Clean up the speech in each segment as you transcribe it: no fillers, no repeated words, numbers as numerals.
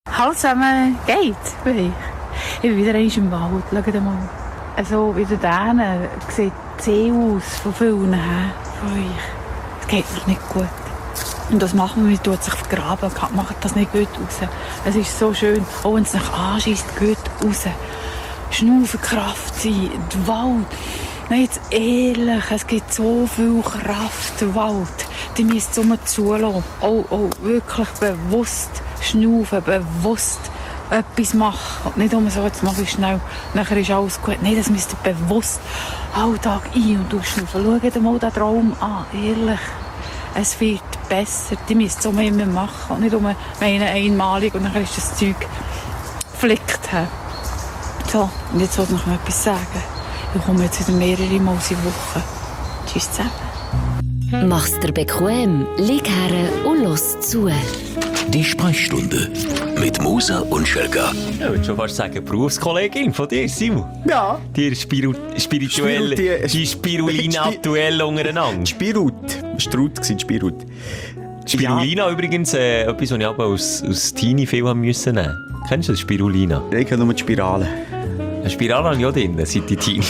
Hallo zusammen, geht's bei euch? Ich bin wieder einmal im Wald, schaut mal. Also wieder da sieht die See aus, von vielen her, von euch. Es geht mir nicht gut. Und das machen wir, man tut sich vergraben, macht das nicht gut raus. Es ist so schön, auch wenn es sich anschießt, gut raus. Schnaufen, Kraft sein, der Wald. Nein, jetzt ehrlich, es gibt so viel Kraft, der Wald. Die müsst ihr immer zulassen. Auch wirklich bewusst schnaufen, bewusst etwas machen. Und nicht immer so, jetzt mache ich schnell, nachher ist alles gut. Nein, das müsst ihr bewusst Alltag ein- und ausschnaufen. Schaut mal den Traum an, ehrlich. Es wird besser. Die müsst es immer machen. Und nicht einmalig und dann ist das Zeug geflickt. So, und jetzt wollte ich noch etwas sagen. Ich komme jetzt wieder mehrere Mal in der Woche. Tschüss zusammen. Mach's dir bequem, lieg her und los zu. Die Sprechstunde mit Musa und Schelga. Ich würde schon fast sagen, Berufskollegin von dir, Simon. Ja. Die spirituelle, die Spirulina-Duell untereinander. Spirut. Strut war Spirut. Spirulina übrigens, etwas, was ich aber aus Teenie viel haben müssen nehmen. Kennst du das, Spirulina? Ich kenne nur die Spirale. Eine Spirale habe ich auch drin, seit die Teenie.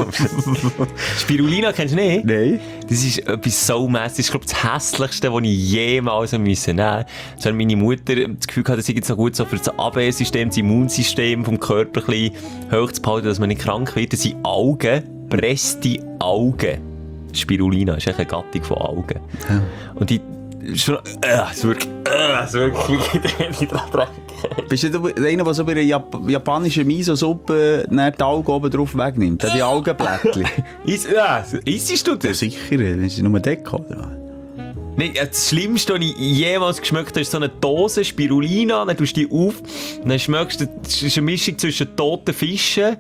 Spirulina kennst du nicht? Nein. Das ist etwas so mässig. Das ist, glaube ich, das Hässlichste, was ich jemals nehmen musste. So hat meine Mutter das Gefühl gehabt, das ist jetzt noch gut so für das Abwehrsystem, das Immunsystem vom Körper ein bisschen hoch zu behalten, dass man nicht krank wird. Das sind Augen, presste Augen. Spirulina ist echt eine Gattung von Augen. Ja. Und die... es wirkt wirklich dran. Bist du einer, der so bei einer japanischen Miso-Suppe die Augen oben drauf wegnimmt? Die Augenblättchen. Isst du Ja, das? sicher, wenn sie nur Deko, oder? Nein, das Schlimmste, was ich jemals geschmeckt habe, ist so eine Dose Spirulina, dann tust du die auf, und dann schmeckst du, das ist eine Mischung zwischen toten Fischen,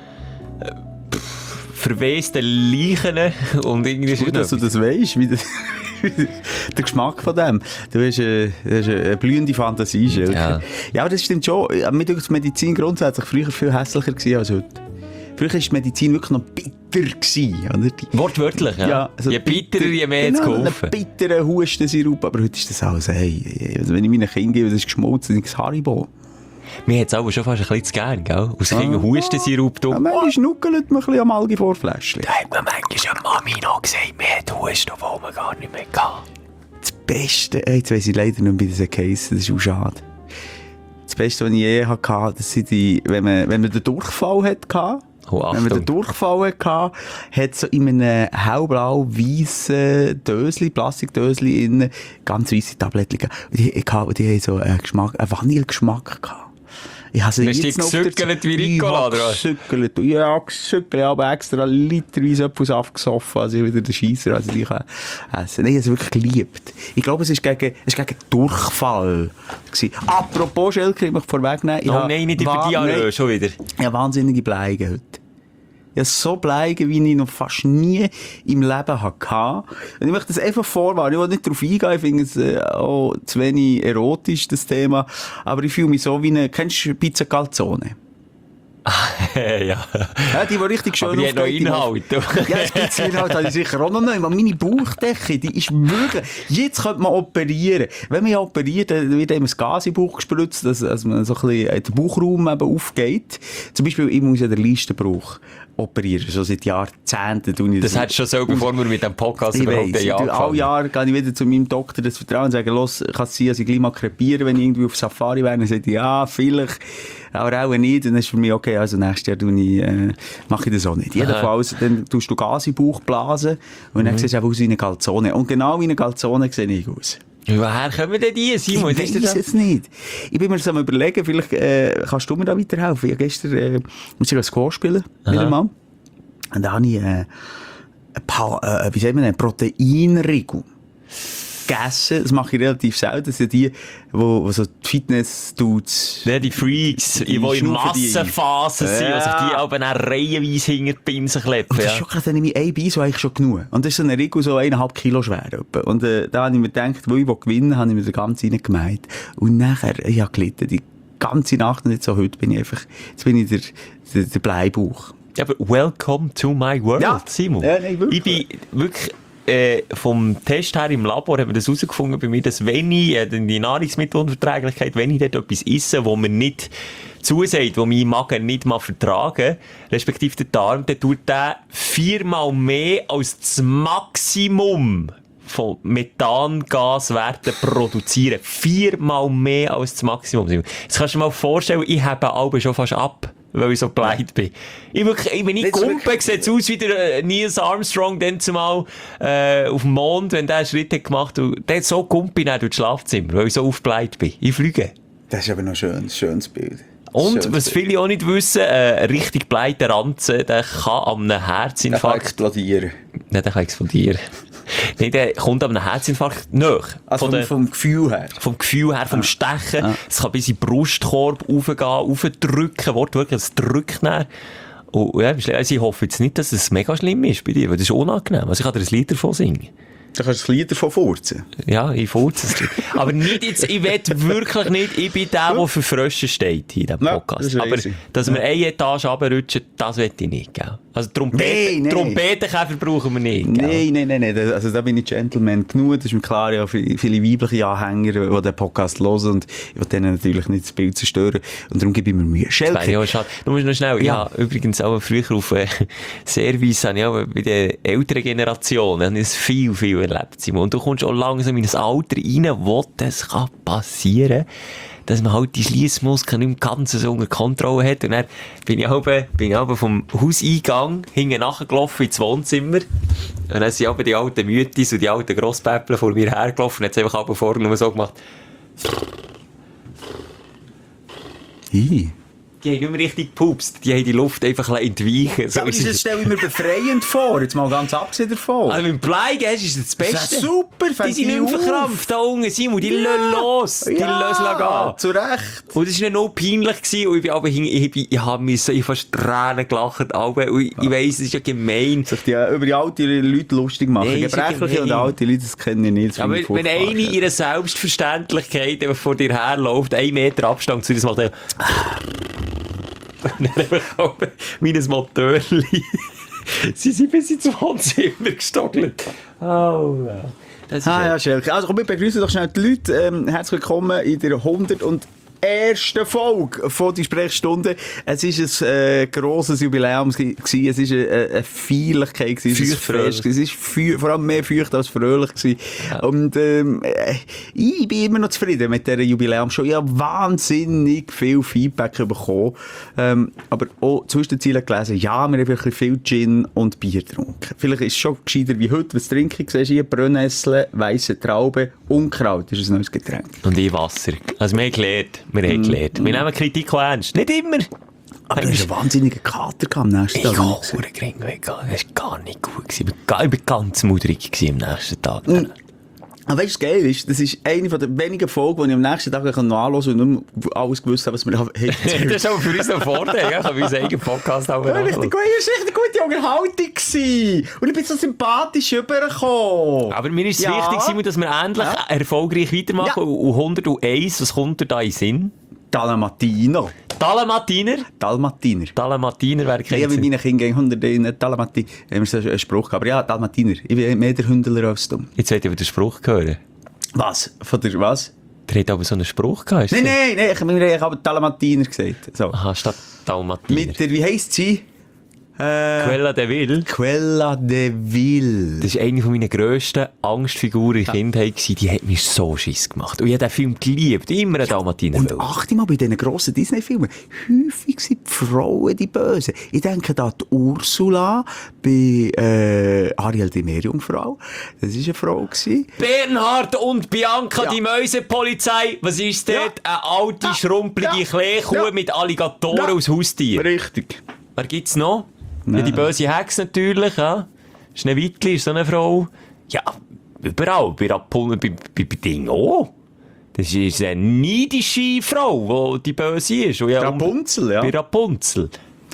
verwesten Leichen und irgendwie... Gut, dass du das weisst, wie das... der Geschmack von dem. Du hast eine blühende Fantasie, Schelke. Ja. Ja, aber das stimmt schon. Mir denke, die Medizin grundsätzlich früher viel hässlicher gewesen als heute. Früher war die Medizin wirklich noch bitter gewesen, oder? Wortwörtlich, ja. Ja, also je bitterer, je mehr hat's geholfen. Einen bitteren Hustensirup, aber heute ist das alles, hey, also wenn ich meinen Kindern gebe, das ist geschmolzen, das Haribo. Mir hat es aber schon fast ein bisschen zu gern, gell? Aus Kindern Hustensirup. Ja, manchmal schnuckelt man ein bisschen am Algi-Vorfläschchen. Da hat mir manchmal eine Mami noch gesagt, mir hat Husten, obwohl man gar nicht mehr kann. Das Beste, jetzt weiss ich leider nicht, wie das geheissen, das ist auch schade. Das Beste, was ich je hatte, das sind die, wenn man den Durchfall hatte, wenn man den Durchfall hatte, hat so in einem hellblau-weissen Dösli, Plastikdösli innen, ganz weisse Tabletten gehabt. Die haben so einen Vanillegeschmack gehabt. Ich habe sie Hast du die gesückelt wie Ricola, oder was? Gesückelt, aber extra literweise Apfelsaft gesoffen, als ich wieder den Scheisser, also die kann essen. Nein, ich habe es wirklich geliebt. Ich glaube, es war gegen Durchfall gewesen. Apropos, Schelke, ich möchte vorwegnehmen. Nein, nicht über die schon wieder. Ich habe wahnsinnige Bleigen heute. Ich habe so Bleigen, wie ich noch fast nie im Leben hatte. Und ich möchte das einfach vorwarnen. Ich will nicht darauf eingehen. Ich finde es auch zu wenig erotisch, das Thema. Aber ich fühle mich so wie eine... Kennst du Pizza Calzone? Ja. Die war richtig schön. Aber die hat noch Inhalt. Ja, das Pizza-Inhalt habe ich sicher auch noch nicht. Meine Bauchdecke, die ist wirklich... Jetzt könnte man operieren. Wenn man ja operiert, dann wird einem das Gas in den Bauch gespritzt, dass man so ein bisschen der Bauchraum eben aufgeht. Zum Beispiel, ich muss ja den Leistenbruch operieren. Schon seit Jahrzehnten. Das hättest du schon so, bevor wir mit dem Podcast überhaupt angefangen. Alle Jahre gehe ich wieder zu meinem Doktor das Vertrauen und sage, los, kann es sein, dass ich gleich mal krepieren, wenn ich irgendwie auf Safari wäre. Dann sagt er, ja, vielleicht, aber auch nicht. Und dann ist für mich okay, also nächstes Jahr mache ich das auch nicht. Jedenfalls, dann tust du Gas in den Bauch blasen und dann siehst du aus wie eine Calzone. Und genau wie eine Calzone sehe ich aus. Woher kommen denn die, Simon? Ich weiß es jetzt nicht. Ich bin mir so am Überlegen, vielleicht kannst du mir da weiterhelfen. Ich habe gestern musste ich Squash spielen, wieder mal. Und da habe ich einen Proteinriegel gegessen. Das mache ich relativ selten. Das sind die so die Fitness-Dudes... Ja, die Freaks, die in Massenphasen sind, und sich die aber dann reihenweise hinter die Pinsen kleppen. Und das ist schon gerade, dann nehme ich ein Bein so eigentlich schon genug. Und das ist so ein Riegel, so 1,5 Kilo schwer. Und da habe ich mir gedacht, wo ich gewinnen will, habe ich mir den ganzen reingemeint. Und nachher, ich habe gelitten, die ganze Nacht, und jetzt so heute bin ich einfach, jetzt bin ich der Bleibauch. Ja, aber welcome to my world, Ja. Simon. Ja, nein, wirklich. Ich bin wirklich vom Test her im Labor haben wir das herausgefunden bei mir, dass wenn ich die Nahrungsmittelunverträglichkeit, wenn ich dort etwas esse, wo mir nicht zusagt, wo mein Magen nicht mal vertragen, respektive der Darm, dann tut der 4-mal mehr als das Maximum von Methangaswerten produzieren. 4-mal mehr als das Maximum. Jetzt kannst du dir mal vorstellen, ich habe alle schon fast ab, weil ich so geleitet bin. Wenn ich Gumpe, sieht es aus wie der Neil Armstrong dann zumal auf dem Mond, wenn der einen Schritt hat gemacht hat. Der hat so Gumpe durch das Schlafzimmer, weil ich so aufgebleitet bin. Ich fliege. Das ist aber noch ein schönes Bild. Und, was viele auch nicht wissen, richtig bleiter Ranzen, der kann an einem Herzinfarkt... Der kann explodieren. Nein, der kann explodieren. Nein, der kommt an einem Herzinfarkt nach. Also vom Gefühl her? Vom Gefühl her, vom Stechen. Es kann bis in den Brustkorb raufgehen, raufdrücken, wortwörtlich, es drückt dann. Und ja, also ich hoffe jetzt nicht, dass es mega schlimm ist bei dir, weil das ist unangenehm. Also ich kann dir ein Lied davon singen. Da kannst du ein Lied davon furzen. Ja, ich furze es. Aber nicht jetzt, ich will wirklich nicht, ich bin der für Frösche steht hier in diesem Podcast. Ja, aber, dass wir eine Etage runterrutschen, das will ich nicht, gell? Also Trompetenkäfer brauchen wir nicht, gell? Nein. Also da bin ich Gentleman genug. Das ist mir klar, ja, viele weibliche Anhänger, die den Podcast hören, und ich will denen natürlich nicht das Bild zerstören. Und darum gebe ich mir Mühe. Schelke. Ja, schade. Du musst noch schnell, ja, übrigens auch früher auf Service, habe ich auch bei den älteren Generationen, habe ich das viel erlebt, Simon. Und du kommst auch langsam in ein Alter rein, wo das kann passieren, dass man halt die Schliessmuskeln nicht mehr ganz so unter Kontrolle hat. Und dann bin ich aber vom Hauseingang hinten nachgelaufen ins Wohnzimmer. Und dann sind aber die alten Mütis und die alten Grosspäppler vor mir hergelaufen und hat es einfach aber vorne nur so gemacht. Die haben nicht mehr richtig gepupst. Die haben die Luft einfach entweichen. So, das stelle ich mir befreiend vor. Jetzt mal ganz abgesehen davon. Also mit dem Bleigest ist das Beste. Das ist super. Die sind nicht mehr verkrampft da unten, Simon. Die lassen los. Die lassen gehen. Zu Recht. Und das war noch peinlich gewesen. Und ich habe fast Tränen gelacht. Und ich weiss, es ist ja gemein. Sich über die alten Leute lustig machen. Nee, Gebrechliche und alte Leute, das kennen ich nicht. Aber wenn eine ihre Selbstverständlichkeit vor dir herläuft, 1 Meter Abstand zu dir, macht er... Und dann habe ich auch meines Motörli. Sie sind bis ins Wohnzimmer gestockelt. Oh, ja. Das ist ja, Schelke. Also komm, wir begrüßen doch schnell die Leute. Herzlich willkommen in der 101. Folge von die Sprechstunde. Es ist ein grosses Jubiläum gewesen. Es ist eine Feierlichkeit gewesen. Es ist vor allem mehr feucht als fröhlich gewesen. Ja. Und ich bin immer noch zufrieden mit dieser Jubiläumshow. Ich habe wahnsinnig viel Feedback bekommen. Aber auch zwischen den Zielen gelesen, ja, wir haben wirklich viel Gin und Bier getrunken. Vielleicht ist es schon gescheiter wie heute. Was trinke ich? Siehst du hier? Brennnessel, weisse Traube, Unkraut. Das ist ein neues Getränk. Und Wasser. Also wir haben gelernt. Wir nehmen Kritik auch ernst. Nicht immer. Aber du hast einen wahnsinnigen Kater am nächsten Tag. Ich habe einen Gring weg. Das war gar nicht gut. Ich war ganz mudrig am nächsten Tag. Aber weißt du, was geil ist? Das ist eine der wenigen Folgen, die ich am nächsten Tag nachlesen kann und nicht mehr alles gewusst habe, was wir haben. Das ist aber für uns ein Vorteil. Ich habe unseren eigenen Podcast auch richtig gut. Es war eine gute Unterhaltung gewesen. Und ich bin so sympathisch rübergekommen. Aber mir ist es wichtig, Simon, dass wir endlich erfolgreich weitermachen. Ja. Und 101, was kommt dir da in den Sinn? Dalmatiner. Dalmatiner wäre kein Sinn. Ja, mit meinen Kindern 101 Dalmatiner. Da haben wir so einen Spruch gehabt. Aber ja, Dalmatiner. Ich bin mehr der Hündler als du. Jetzt wollte ich aber den Spruch hören. Was? Von der was? Der hat aber so einen Spruch gehabt. Nein. Ich habe Dalmatiner gesagt. So. Aha, statt Dalmatiner. Mit der, wie heisst sie? Quella de Vil. Quella de Vil. Das war eine meiner grössten Angstfiguren in der Kindheit. Die hat mich so Schiss gemacht. Und ich habe den Film geliebt. Immer einen Dalmatiner. Und achte mal bei diesen grossen Disney-Filmen. Häufig sind die Frauen die Bösen. Ich denke da die Ursula bei Ariel die Meerjungfrau. Das war eine Frau gewesen. Bernhard und Bianca, die Mäusepolizei. Was ist dort? Eine alte, schrumpelige Kleekuh mit Alligatoren als Haustier. Richtig. Wer gibt's noch? Ja, die böse Hexe natürlich, ja. Schneewittli ist so eine Frau. Ja, überall. Bei Ding auch. Das ist eine neidische Frau, die böse ist. Und ja, Rapunzel, ja. Bei Rapunzel.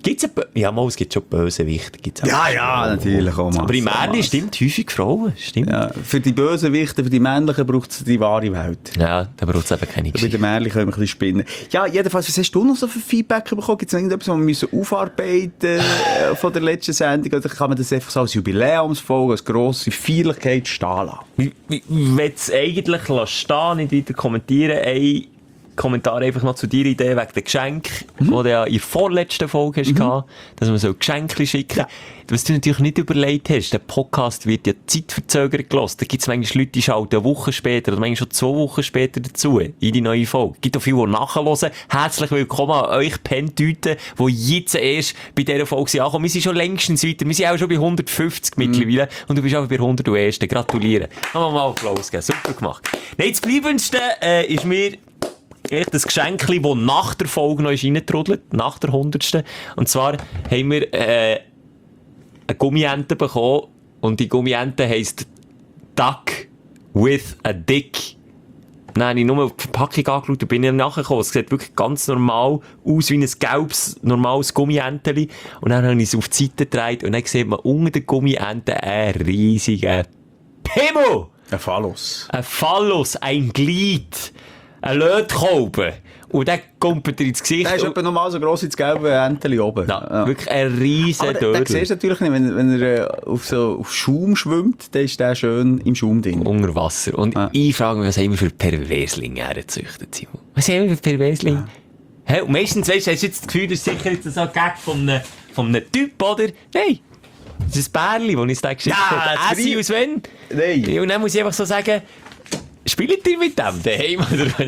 Es gibt schon Bösewichte. Ja, natürlich auch. Aber im Märchen stimmt häufig Frauen. Stimmt. Ja, für die Bösewichte, für die Männlichen braucht es die wahre Welt. Ja, da braucht es eben keine Bei den Märchen können wir ein bisschen spinnen. Ja, jedenfalls, was hast du noch so für Feedback bekommen? Gibt es noch irgendetwas, was wir müssen aufarbeiten von der letzten Sendung? Oder kann man das einfach so als Jubiläumsfolge, als grosse Feierlichkeit stehen lassen? Ich will es eigentlich stehen, nicht weiter kommentieren. Ein Kommentar einfach noch zu deiner Idee wegen den Geschenken, die du ja in der vorletzten Folge hast gehabt, dass man so Geschenke schicken. Ja. Was du natürlich nicht überlegt hast, der Podcast wird ja zeitverzögert gehört. Da gibt es manchmal Leute, die schalten eine Woche später oder manchmal schon 2 Wochen später dazu in die neue Folge. Es gibt auch viele, die nachhören. Herzlich willkommen an euch Pentüten, die jetzt erst bei dieser Folge ankommen. Wir sind schon längstens weiter. Wir sind auch schon bei 150 mittlerweile und du bist auch bei 101. Gratulieren. Haben wir mal Applaus geben. Super gemacht. Nein, das Bleibendste ist mir echt das Geschenk, das nach der Folge noch reintrudelt, nach der 100. Und zwar haben wir eine Gummiente bekommen und die Gummiente heisst Duck with a Dick. Dann habe ich nur auf die Verpackung angeschaut und bin ich nachgekommen. Es sieht wirklich ganz normal aus, wie ein gelbes, normales Gummienteli. Und dann habe ich es auf die Seite gedreht und dann sieht man unter der Gummiente einen riesigen Pimmel! Ein Phallus. Ein Phallus, ein Glied. Ein Lötkolben. Und der kommt dir ins Gesicht. Der ist etwa normal so gross wie das gelbe Enteli oben. Ja, wirklich ein riesen Dödel. Den siehst du natürlich nicht, wenn er auf Schaum schwimmt, dann ist der schön im Schaum drin. Unter Wasser. Und ich frage mich, was haben wir für Perverslinge hergezüchtet, Simon? Was haben wir für Perverslinge? Ja. Hey, und meistens, weißt du, hast du jetzt das Gefühl, das ist sicher jetzt so ein Gag von einem Typ, oder? Nein. Das ist ein Bärli, das ich da geschickt habe. Essi aus wenn? Nein. Und dann muss ich einfach so sagen, spielt ihr mit dem daheim?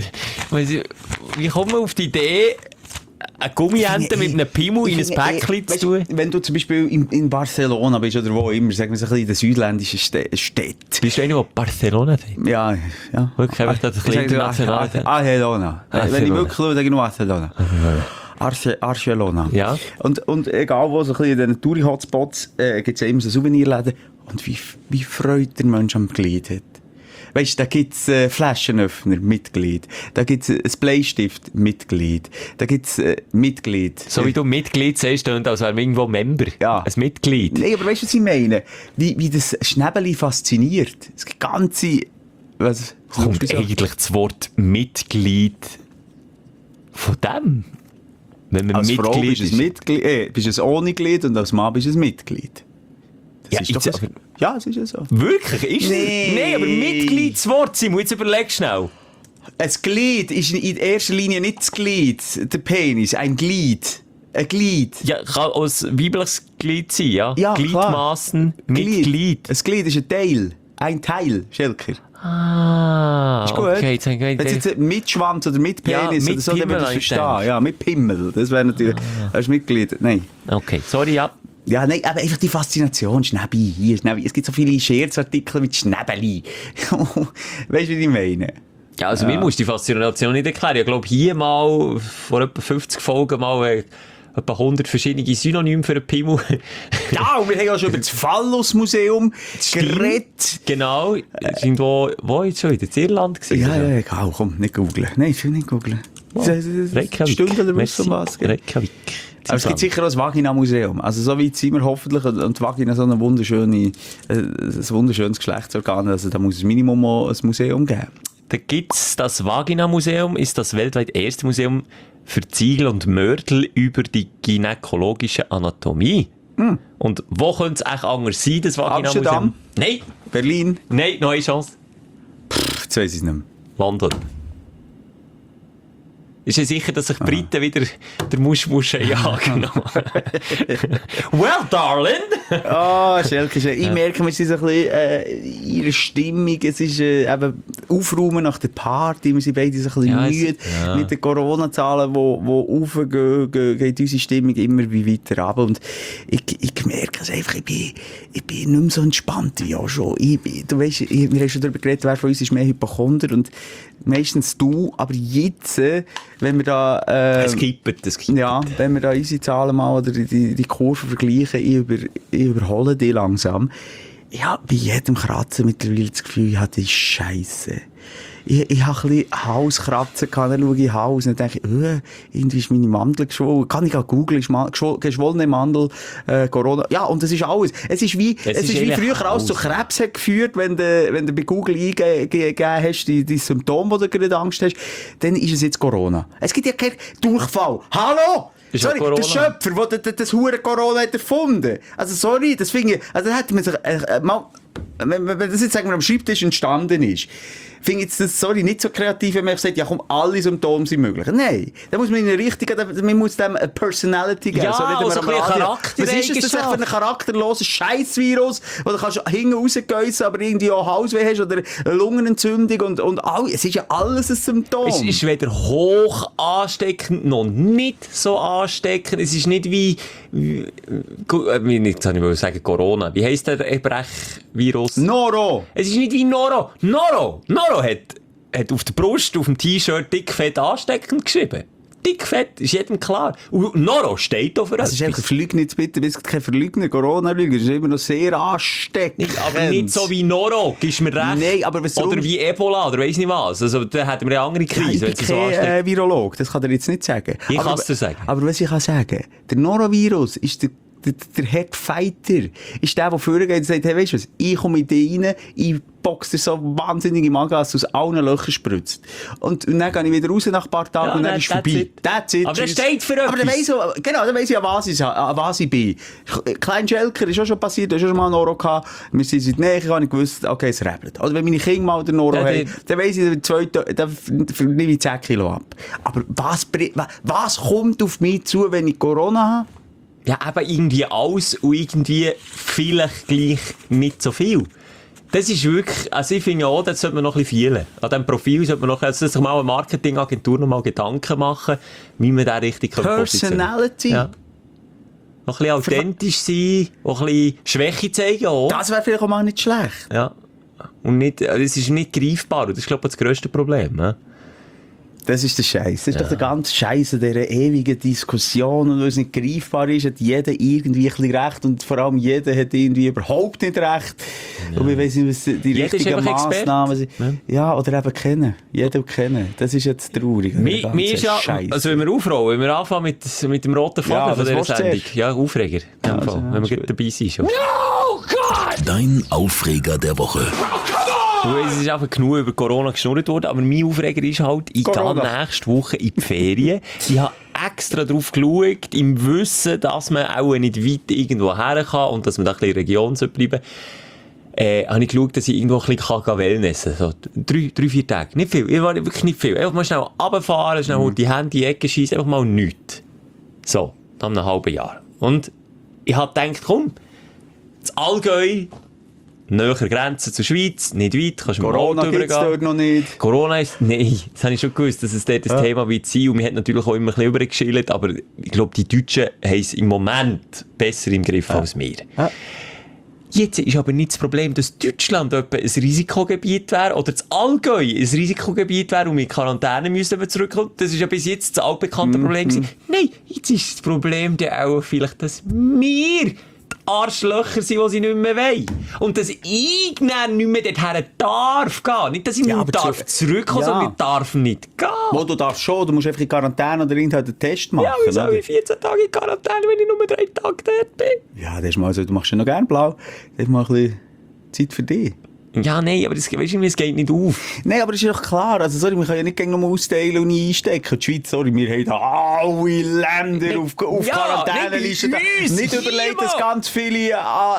Wie kommt man auf die Idee, eine Gummiente mit einem Pimmel in ein Päckchen zu tun? Wenn du zum Beispiel in Barcelona bist oder wo immer, sagen wir so ein bisschen in den südländischen Städten. Bist du einer, der Barcelona sagt? Ja. Wirklich, habe ich das ein bisschen international gesagt? Barcelona. Wenn ich wirklich schaue, sage ich nur Barcelona. Barcelona. Ja. Und egal wo, so ein bisschen in diesen Touri-Hotspots gibt es ja immer so Souvenirläden. Und wie freut der Mensch am Glied hat. Weisst du, da gibt's Flaschenöffner, Mitglied. Da gibt's ein Bleistift, Mitglied. Da gibt's Mitglied. So wie du Mitglied sagst, und als wäre irgendwo Member. Ja. Ein Mitglied. Nein, aber weißt du, was ich meine? Wie das Schnäbeli fasziniert. Es gibt ganze... Was kommt eigentlich das Wort Mitglied von dem? Wenn man als Mitglied Frau bist du ein Ohne-Glied und als Mann bist du ein Mitglied. Ja, ist doch ja, es ist ja so. Wirklich? Ist Nein, aber Mitgliedswort, Simon, jetzt überleg schnell. Ein Glied ist in erster Linie nicht das Glied, der Penis, ein Glied. Ein Glied. Ja, kann auch ein weibliches Glied sein, ja? Ja, Gliedmassen mit Glied. Ein Glied ist ein Teil. Ein Teil, Schelker. Ah, ist gut. Okay. Wenn es jetzt mit Schwanz oder mit Penis mit oder so, dann Pimmel würde ich verstehen. Ja, mit Pimmel. Das wäre natürlich... Das ist Mitglied. Nein. Okay, sorry, ja. Ja, nein, aber einfach die Faszination. Schnäbi, hier, Schnäbi. Es gibt so viele Scherzartikel mit Schnäbeli. Weißt du, wie ich meine? Ja, also mir musst du die Faszination nicht erklären. Ich glaube, hier mal, vor etwa 50 Folgen mal, etwa 100 verschiedene Synonyme für einen Pimmel. Ja, und wir haben auch schon über das Phallus-Museum geredet. Genau. Sind wo jetzt schon? In Irland gewesen? Ja, egal, komm, nicht googeln. Nein, ich will nicht googeln. Reykjavik. Stunde oder was um was? Reykjavik. Aber es gibt sicher auch ein Vagina-Museum. Also so weit sind wir hoffentlich. Und die Vagina ist so ein wunderschönes Geschlechtsorgan. Also da muss es Minimum auch ein Museum geben. Da gibt's das Vagina-Museum, ist das weltweit erste Museum für Ziegel und Mörtel über die gynäkologische Anatomie. Und wo könnte es eigentlich anders sein, das Vagina-Museum? Amsterdam? Nein. Berlin? Nein, neue Chance. Jetzt weiss ich es nicht mehr. London. Ist ja sicher, dass sich die Briten wieder der Muschmusch jagen. Well, darling! Schelke, ich merke, wir sind so ein bisschen in ihrer Stimmung. Es ist eben Aufräumen nach der Party. Wir sind beide so ein bisschen müde. Mit den Corona-Zahlen, die raufgehen, geht unsere Stimmung immer wie weiter runter. Und ich merke es einfach, ich bin nicht mehr so entspannt wie auch schon. Du weißt, wir haben schon darüber geredet, wer von uns ist mehr Hypochonder. Und meistens du, aber jetzt, wenn wir da... Es kippt. Ja, wenn wir da unsere Zahlen mal oder die Kurve vergleichen, ich überhole die langsam. Ich habe bei jedem Kratzen mittlerweile das Gefühl, ich habe die Scheisse. ich habe ein bisschen Halskratzen gehabt, dann schaue ich Hals und dann denke ich, irgendwie ist meine Mandel geschwollen. Kann ich auch googeln, geschwollene Mandel, Corona. Ja, und das ist alles. Es ist wie früher alles zu Krebs hat geführt, wenn du bei Google eingegeben hast, die Symptome, wo du gerade Angst hast, dann ist es jetzt Corona. Es gibt ja keinen Durchfall. Hallo! Ist sorry, der Schöpfer, der das hure Corona hat erfunden. Also sorry, das finde ich, also da hätte man sich mal, wenn das jetzt sagen wir am Schreibtisch entstanden ist, finde ich das, sorry, nicht so kreativ, wenn man sagt, ja komm, alle Symptome sind möglich. Nein, da muss man in eine richtige, man muss dem eine Personality geben. Ja, so also ein Charakter. Was ist das für ein charakterloses Scheißvirus, wo du kannst hinten rausgeissen, aber irgendwie auch Halsweh hast oder eine Lungenentzündung und all, es ist ja alles ein Symptom. Es ist weder hoch ansteckend noch nicht so ansteckend. Es ist nicht wie jetzt kann ich sagen Corona. Wie heisst der Brechvirus? Noro! Es ist nicht wie Noro. Noro hat auf der Brust, auf dem T-Shirt dickfett ansteckend geschrieben. Dickfett, ist jedem klar. Und Noro steht da für etwas. Es ist einfach Verleugnis, bitte, es gibt kein Verleugner, Corona-Lüge, es ist immer noch sehr ansteckend. Aber nicht so wie Noro, gibst mir recht. Nein, aber was oder wie Ebola, oder weiss nicht was. Also, da hätten wir eine andere Krise, wenn es so ansteckt. Ich bin Virolog, das kann er jetzt nicht sagen. Ich kann es dir sagen. Aber was ich kann sagen, der Norovirus ist der Headfighter ist der vorgeht und sagt, hey, weißt du was, ich komme in dich rein, ich boxe dir so wahnsinnige Magen, dass du aus allen Löchern spritzt. Und dann gehe ich wieder raus nach ein paar Tagen und dann ist es vorbei. That's it. Aber das steht für etwas. Aber dann weiss ich, an was ich bin. Klein Schelker ist auch schon passiert, da hast du schon mal einen Noro gehabt. Wir sind in der Nähe, habe ich gewusst, okay, es rebelt. Also wenn meine Kinder mal den Noro haben, dann weiss ich, dann nehme ich 10 Kilo ab. Aber was kommt auf mich zu, wenn ich Corona habe? Ja, eben irgendwie alles und irgendwie vielleicht gleich nicht so viel. Das ist wirklich, also ich finde auch, das sollte man noch ein bisschen fehlen. An diesem Profil sollte man noch, also sich mal eine Marketingagentur noch mal Gedanken machen, wie man da richtig Personality? Ja. Noch ein bisschen authentisch sein, auch ein bisschen Schwäche zeigen auch. Das wäre vielleicht auch mal nicht schlecht. Ja. Und nicht, es ist nicht greifbar und das ist, glaube ich, das grösste Problem. Ne? Das ist der Scheiß. Das ist doch der ganze Scheiß an dieser ewigen Diskussion. Und weil es nicht greifbar ist, hat jeder irgendwie ein bisschen recht. Und vor allem jeder hat irgendwie überhaupt nicht recht. Ja. Und wir weiss nicht, was die jeder richtigen Massnahmen sind. Ja, oder eben kennen. Jeder kennen. Das ist jetzt traurig. Mir ist ja, also wenn wir aufrollen, wenn wir anfangen mit dem roten Faden von dieser Sendung. Ja, Aufreger. Ja, also, wenn wir dabei sind. No, God! Dein Aufreger der Woche. Es ist einfach genug über Corona geschnurrt worden, aber mein Aufreger ist halt, ich gehe nächste Woche in die Ferien. Ich habe extra drauf geschaut, im Wissen, dass man auch nicht weit irgendwo her kann und dass man da ein bisschen in der Region bleiben sollte. Habe ich geschaut, dass ich irgendwo ein bisschen Wellnessen kann. So 3-4 Tage. Nicht viel. Ich war wirklich nicht viel. Einfach mal schnell runterfahren, schnell die Hände in die Ecke schiessen, einfach mal nichts. So, nach einem halben Jahr. Und ich habe gedacht, komm, das Allgäu, näher Grenze zur Schweiz, nicht weit, kannst du mit dem Auto übergehen. Corona gibt's dort noch nicht. Corona ist, nein, das habe ich schon gewusst, dass es dort das Thema wird sein. Und wir haben natürlich auch immer ein bisschen übergeschillt, aber ich glaube, die Deutschen haben es im Moment besser im Griff als wir. Ja. Jetzt ist aber nicht das Problem, dass Deutschland etwa ein Risikogebiet wäre oder das Allgäu ein Risikogebiet wäre und wir in Quarantäne müssen wir zurückkommen. Das ist ja bis jetzt das altbekannte Problem gewesen. Nein, jetzt ist das Problem ja auch vielleicht, dass wir Arschlöcher sind, die sie nicht mehr wollen. Und dass ich dann nicht mehr dorthin darf gehen. Nicht, dass ich nicht darf zurückkommen, sondern ich darf nicht gehen. Wo du darfst schon, du musst einfach in Quarantäne oder einen Test machen. Ja, ich soll 14 Tage in Quarantäne, wenn ich nur 3 Tage dort bin. Ja, das ist mal so, du machst ja noch gerne blau. Das ist mal ein bisschen Zeit für dich. Ja, nein, aber das, weißt du, es geht nicht auf. Nein, aber das ist doch klar. Also, sorry, wir können ja nicht gegen nochmal austeilen und einstecken. Die Schweiz, sorry, wir haben alle Länder auf Quarantäneliste. Nicht überlegt, dass ganz viele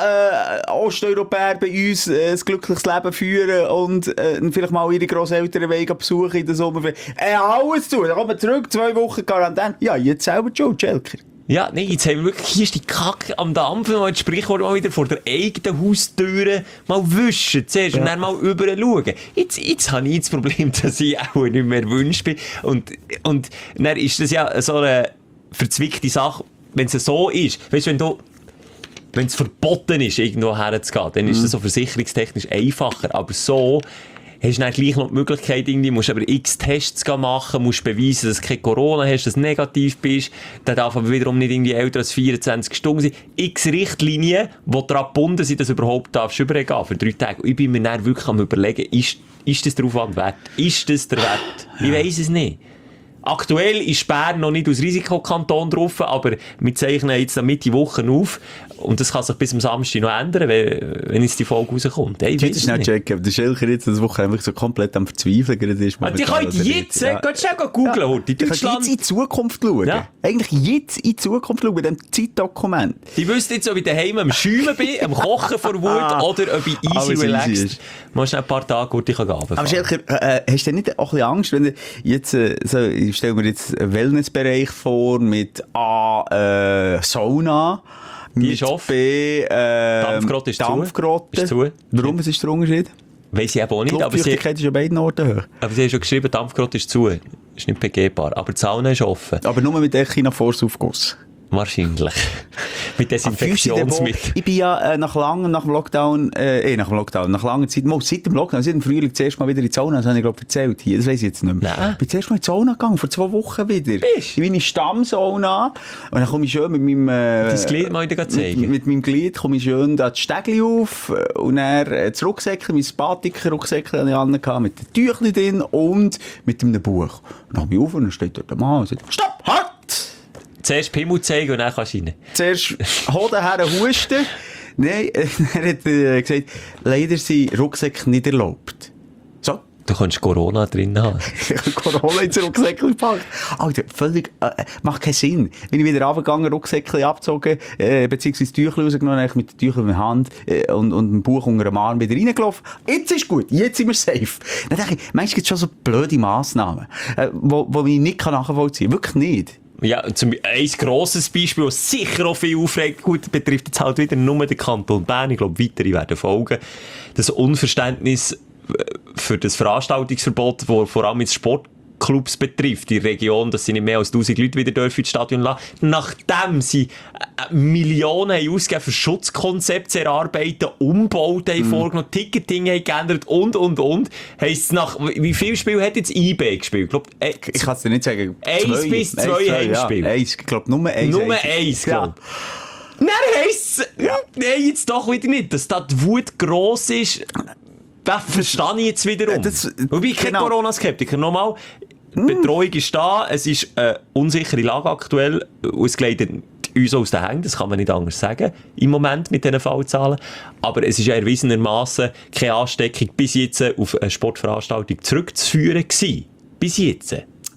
Osteuropäer bei uns ein glückliches Leben führen und vielleicht mal ihre Grosseltern besuchen in der Sommerferien. Alles zu. Dann kommen wir zurück, 2 Wochen Quarantäne. Ja, jetzt selber schon, Schelker. Ja, nee, jetzt haben wir wirklich, hier ist die Kacke am Dampfen, mal das Sprichwort mal wieder vor der eigenen Haustüre mal wischen zuerst und dann mal rüber schauen. Jetzt habe ich das Problem, dass ich auch nicht mehr wünscht bin. Und dann ist das ja so eine verzwickte Sache, wenn es so ist. Weißt du, wenn es verboten ist, irgendwo herzugehen, dann ist das so versicherungstechnisch einfacher. Aber so hast du dann gleich noch die Möglichkeit, irgendwie, musst aber x Tests machen, musst beweisen, dass du kein Corona hast, dass du negativ bist, dann darf aber wiederum nicht irgendwie älter als 24 Stunden sein. X Richtlinien, die daran gebunden sind, dass du überhaupt übergehen für 3 Tage. Und ich bin mir dann wirklich am überlegen, ist das der Aufwand wert? Ist das der Wert? Ich weiss es nicht. Aktuell ist Bern noch nicht als Risikokanton drauf, aber wir zeichnen jetzt Mitte Woche auf. Und das kann sich bis am Samstag noch ändern, wenn jetzt die Folge rauskommt. Hey, ich will schnell checken, der Schelker jetzt das Wochenende so komplett am Verzweifeln ist. Die könnt jetzt, schnell googeln, die Deutschland. Jetzt in die Zukunft schauen. Ja. Eigentlich jetzt in die Zukunft schauen, mit dem Zeitdokument. Die wüssten jetzt, ob ich daheim am Schäumen bin, am Kochen vor Wut, oder ob ich easy relaxed mal schnell ein paar Tage gut gehen. Aber Schelker, hast du nicht auch ein bisschen Angst, wenn du jetzt, ich stelle mir jetzt einen Wellnessbereich vor, mit A, Sauna, die ist offen. B, Dampfgrotte ist zu. Warum? Was ist der Unterschied? Weiss ich eben auch nicht. Die Luftfeuchtigkeit ist an beiden Orten hoch. Aber sie haben schon geschrieben, Dampfgrotte ist zu. Ist nicht begehbar. Aber die Sauna ist offen. Aber nur mit Echinaforce-Aufguss. Wahrscheinlich. Mit Desinfektionsmittel. Ich bin ja nach langer Zeit, seit dem Lockdown, seit dem Frühling zuerst mal wieder in die Sauna, das habe ich glaube erzählt hier, das weiss ich jetzt nicht mehr. Nein. Ich bin zuerst mal in die Sauna gegangen, vor 2 Wochen wieder. Ich bin in die Stammsauna und dann komme ich schön mit meinem... Dein Glied mal wieder zeigen. Mit meinem Glied komme ich schön da das Stegli auf und dann das Rucksäckchen, mein Batik-Rucksäckchen hatte ich an, mit den Tüchli drin und mit einem Buch. Und dann komme ich auf und dann steht dort der Mann und sagt, stopp, halt! Zuerst Pimmel zeigen und dann kannst du rein. Zuerst Hoden her husten. Nein, er hat gesagt, leider sind Rucksäcke nicht erlaubt. So. Du kannst Corona drin haben. Corona ins Rucksäckchen gepackt. Alter, völlig, macht keinen Sinn. Bin ich wieder runtergegangen, Rucksäckchen abgezogen, beziehungsweise Tücher rausgenommen, mit den Tüchern in der Hand, und dem Buch unter dem Arm wieder reingelaufen. Jetzt ist gut, jetzt sind wir safe. Dann denke ich, manchmal gibt es schon so blöde Massnahmen, wo ich nicht nachvollziehen kann. Wirklich nicht. Ja, ein grosses Beispiel, das sicher auch viel aufregt, gut, betrifft jetzt halt wieder nur den Kanton Bern, ich glaube, weitere werden folgen. Das Unverständnis für das Veranstaltungsverbot, das vor allem jetzt Sportclubs betrifft, die Region, dass sie nicht mehr als 1000 Leute wieder dürfen ins Stadion lassen, nachdem sie Millionen haben ausgegeben für Schutzkonzepte zu erarbeiten, Umbauten haben vorgenommen, Ticketing haben geändert und. Heisst nach, wie viele Spiele hat jetzt IB gespielt? Ich kann es dir nicht sagen. 1 bis 2 Heimspiele. Ja. Ich glaube, nur 1. Nur 1, glaube ich. Dann heisst es, nein, jetzt doch wieder nicht, dass da die Wut gross ist. Das verstehe ich jetzt wiederum. Wobei ich kein Corona-Skeptiker. Nochmal, die Betreuung ist da, es ist eine unsichere Lage aktuell, und es gleitet uns aus den Händen, das kann man nicht anders sagen, im Moment mit diesen Fallzahlen. Aber es ist ja erwiesenermassen keine Ansteckung bis jetzt auf eine Sportveranstaltung zurückzuführen gewesen. Bis jetzt.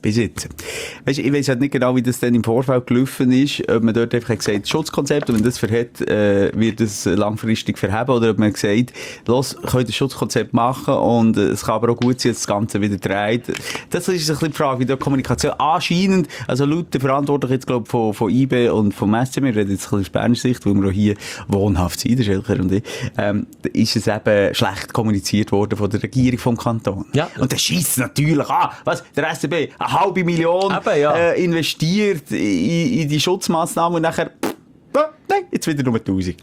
Weißt, ich weiss halt nicht genau, wie das dann im Vorfeld gelaufen ist, ob man dort einfach gesagt, Schutzkonzept, und wenn das verhält, wird es langfristig verheben, oder ob man gesagt, los, könnt ein Schutzkonzept machen, und es kann aber auch gut sein, dass das Ganze wieder dreht. Das ist ein bisschen die Frage, wie die Kommunikation anscheinend, also laut der Verantwortlichen jetzt, glaube ich, von IB und vom SC, wir reden jetzt ein bisschen aus Berner Sicht, weil wir auch hier wohnhaft sind, der Schelker und ich, ist es eben schlecht kommuniziert worden von der Regierung vom Kanton. Ja. Und das scheisst natürlich an. Was? Der SCB, 500 000 investiert in die Schutzmaßnahmen und nachher, nein, jetzt wieder nur 1000.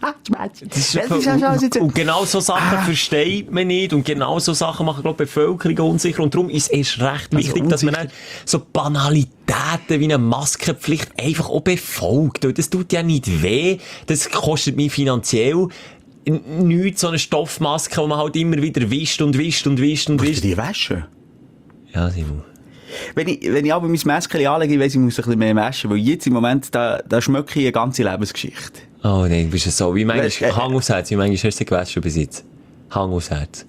Und genau so Sachen versteht man nicht, und genau so Sachen machen, glaube ich, die Bevölkerung unsicher, und darum ist es erst recht wichtig, dass man dann so Banalitäten wie eine Maskenpflicht einfach auch befolgt. Das tut ja nicht weh, das kostet mich finanziell nichts, so eine Stoffmaske, die man halt immer wieder wischt. Musst du die waschen? Ja, Simon. Wenn ich aber mein Mäschchen anlege, ich weiss, ich muss ein bisschen mehr waschen, weil jetzt im Moment, da schmecke ich eine ganze Lebensgeschichte. Oh nein, bist du so. Wie manchmal Hang aufs Herz, wie manchmal hast du gewaschen bis jetzt? Hang aufs Herz.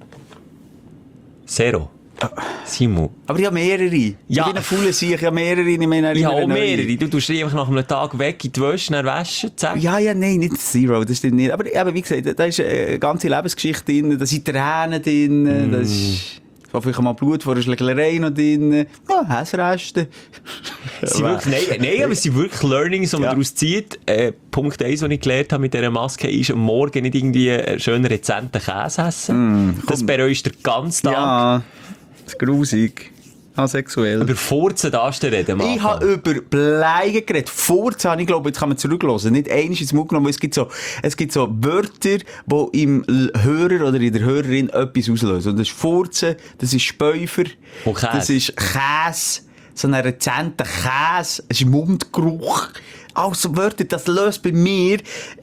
Zero. Simon. Aber ich habe mehrere. Ja. Ich bin ein fauler Sieg, ich habe mehrere. Ich habe auch mehrere. Du tust einfach nach einem Tag weg in die Wäsche, dann waschen, zack. Ja, nein, nicht Zero, das stimmt nicht. Aber wie gesagt, da ist eine ganze Lebensgeschichte drin, da sind Tränen drin, das ist... Vielleicht mal Blut vor einer Schlägerei noch drin. Ja, Häsreste. Nein, aber es sind wirklich Learnings, die man daraus zieht. Punkt 1, den ich gelernt habe mit dieser Maske, ist, am Morgen nicht irgendwie einen schönen rezenten Käse essen. Das bereust du den ganzen Tag. Ja, das ist grusig. asexuell. Über Furzen darfst du reden, Mann. Ich habe über Bleigen geredet. Furzen habe ich, glaube, jetzt kann man zurückhören. Nicht einmal ins Mund genommen, weil es gibt so Wörter, die im Hörer oder in der Hörerin etwas auslösen. Und das ist Furzen, das ist Späufer, das ist Käse, so ein rezenter Käse, es ist Mundgeruch. Also Wörter, das löst bei mir,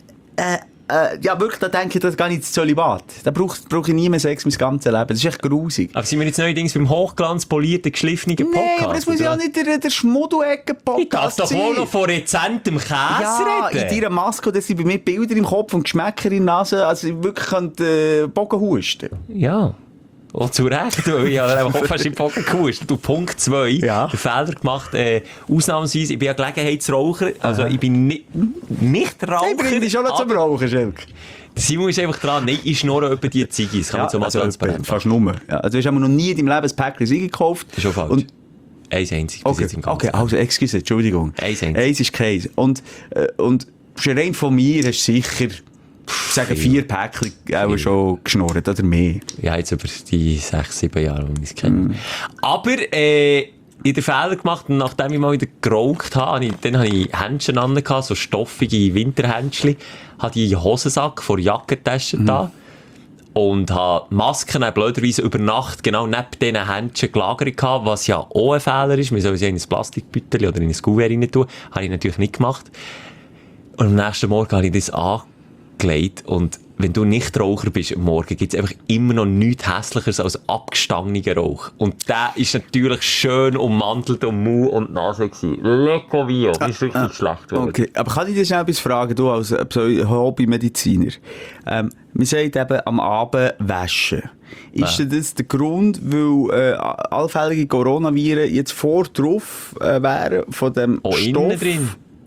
ja, wirklich, da denke ich, das gehe ich ins Zölibat. Da brauche ich nie mehr Sex mein ganzes Leben. Das ist echt grusig. Aber sind wir jetzt neuerdings beim hochglanzpolierten, geschliffenen Podcast? Nein, aber das muss ja nicht der Schmuddelecke-Podcast sein. Ich darf doch wohl noch von rezentem Käse reden. In deiner Maske, das sind bei mir Bilder im Kopf und Geschmäcker in der Nase, also ich wirklich könnte Bogen husten. Ja. Oh, zu Recht, ich habe einfach fast im Bogen gehustet. Du, Punkt 2, ja. Den Fehler gemacht, ausnahmsweise, ich bin ja Gelegenheitsraucher, also ich bin nicht Raucher. Ich bringe dich schon noch zum Rauchen, Schelke. Simon ist einfach dran, nein, ich schnurre etwa die Ziggis, kann man so mal transparent fast nur. Ja, also du hast noch nie in deinem Leben ein Päckchen Ziggis gekauft. Das ist schon falsch. Und eins einzig bis jetzt im Ganzen. Okay, also excuse, Entschuldigung. Eins ist Käse. Und rein von mir hast du sicher... sagen 4 Päckchen auch schon geschnurrt, oder mehr? Ja, jetzt über die 6-7 Jahre, die ich es kenne. Aber, ich habe den Fehler gemacht, und nachdem ich mal wieder geraucht habe, dann habe ich Händchen an, so stoffige Winterhändchen, habe die Hosensack vor Jackentasche da und habe Masken blöderweise über Nacht genau neben diesen Händchen gelagert gehabt, was ja auch ein Fehler ist. Man soll sie in ein Plastikbüttel oder in ein Kuvert rein tun. Habe ich natürlich nicht gemacht. Und am nächsten Morgen habe ich das angelegt. Und wenn du nicht Raucher bist am Morgen, gibt es einfach immer noch nichts Hässlicheres als abgestangener Rauch. Und der ist natürlich schön ummantelt um Mund und Nase gewesen. Leco Vio, das ist richtig schlecht geworden. Okay, aber kann ich dir schnell etwas fragen, du als Hobbymediziner? Man sagt eben am Abend waschen. Ist das der Grund, weil allfällige Coronaviren jetzt vor drauf wären von dem Stoff? Innen drin.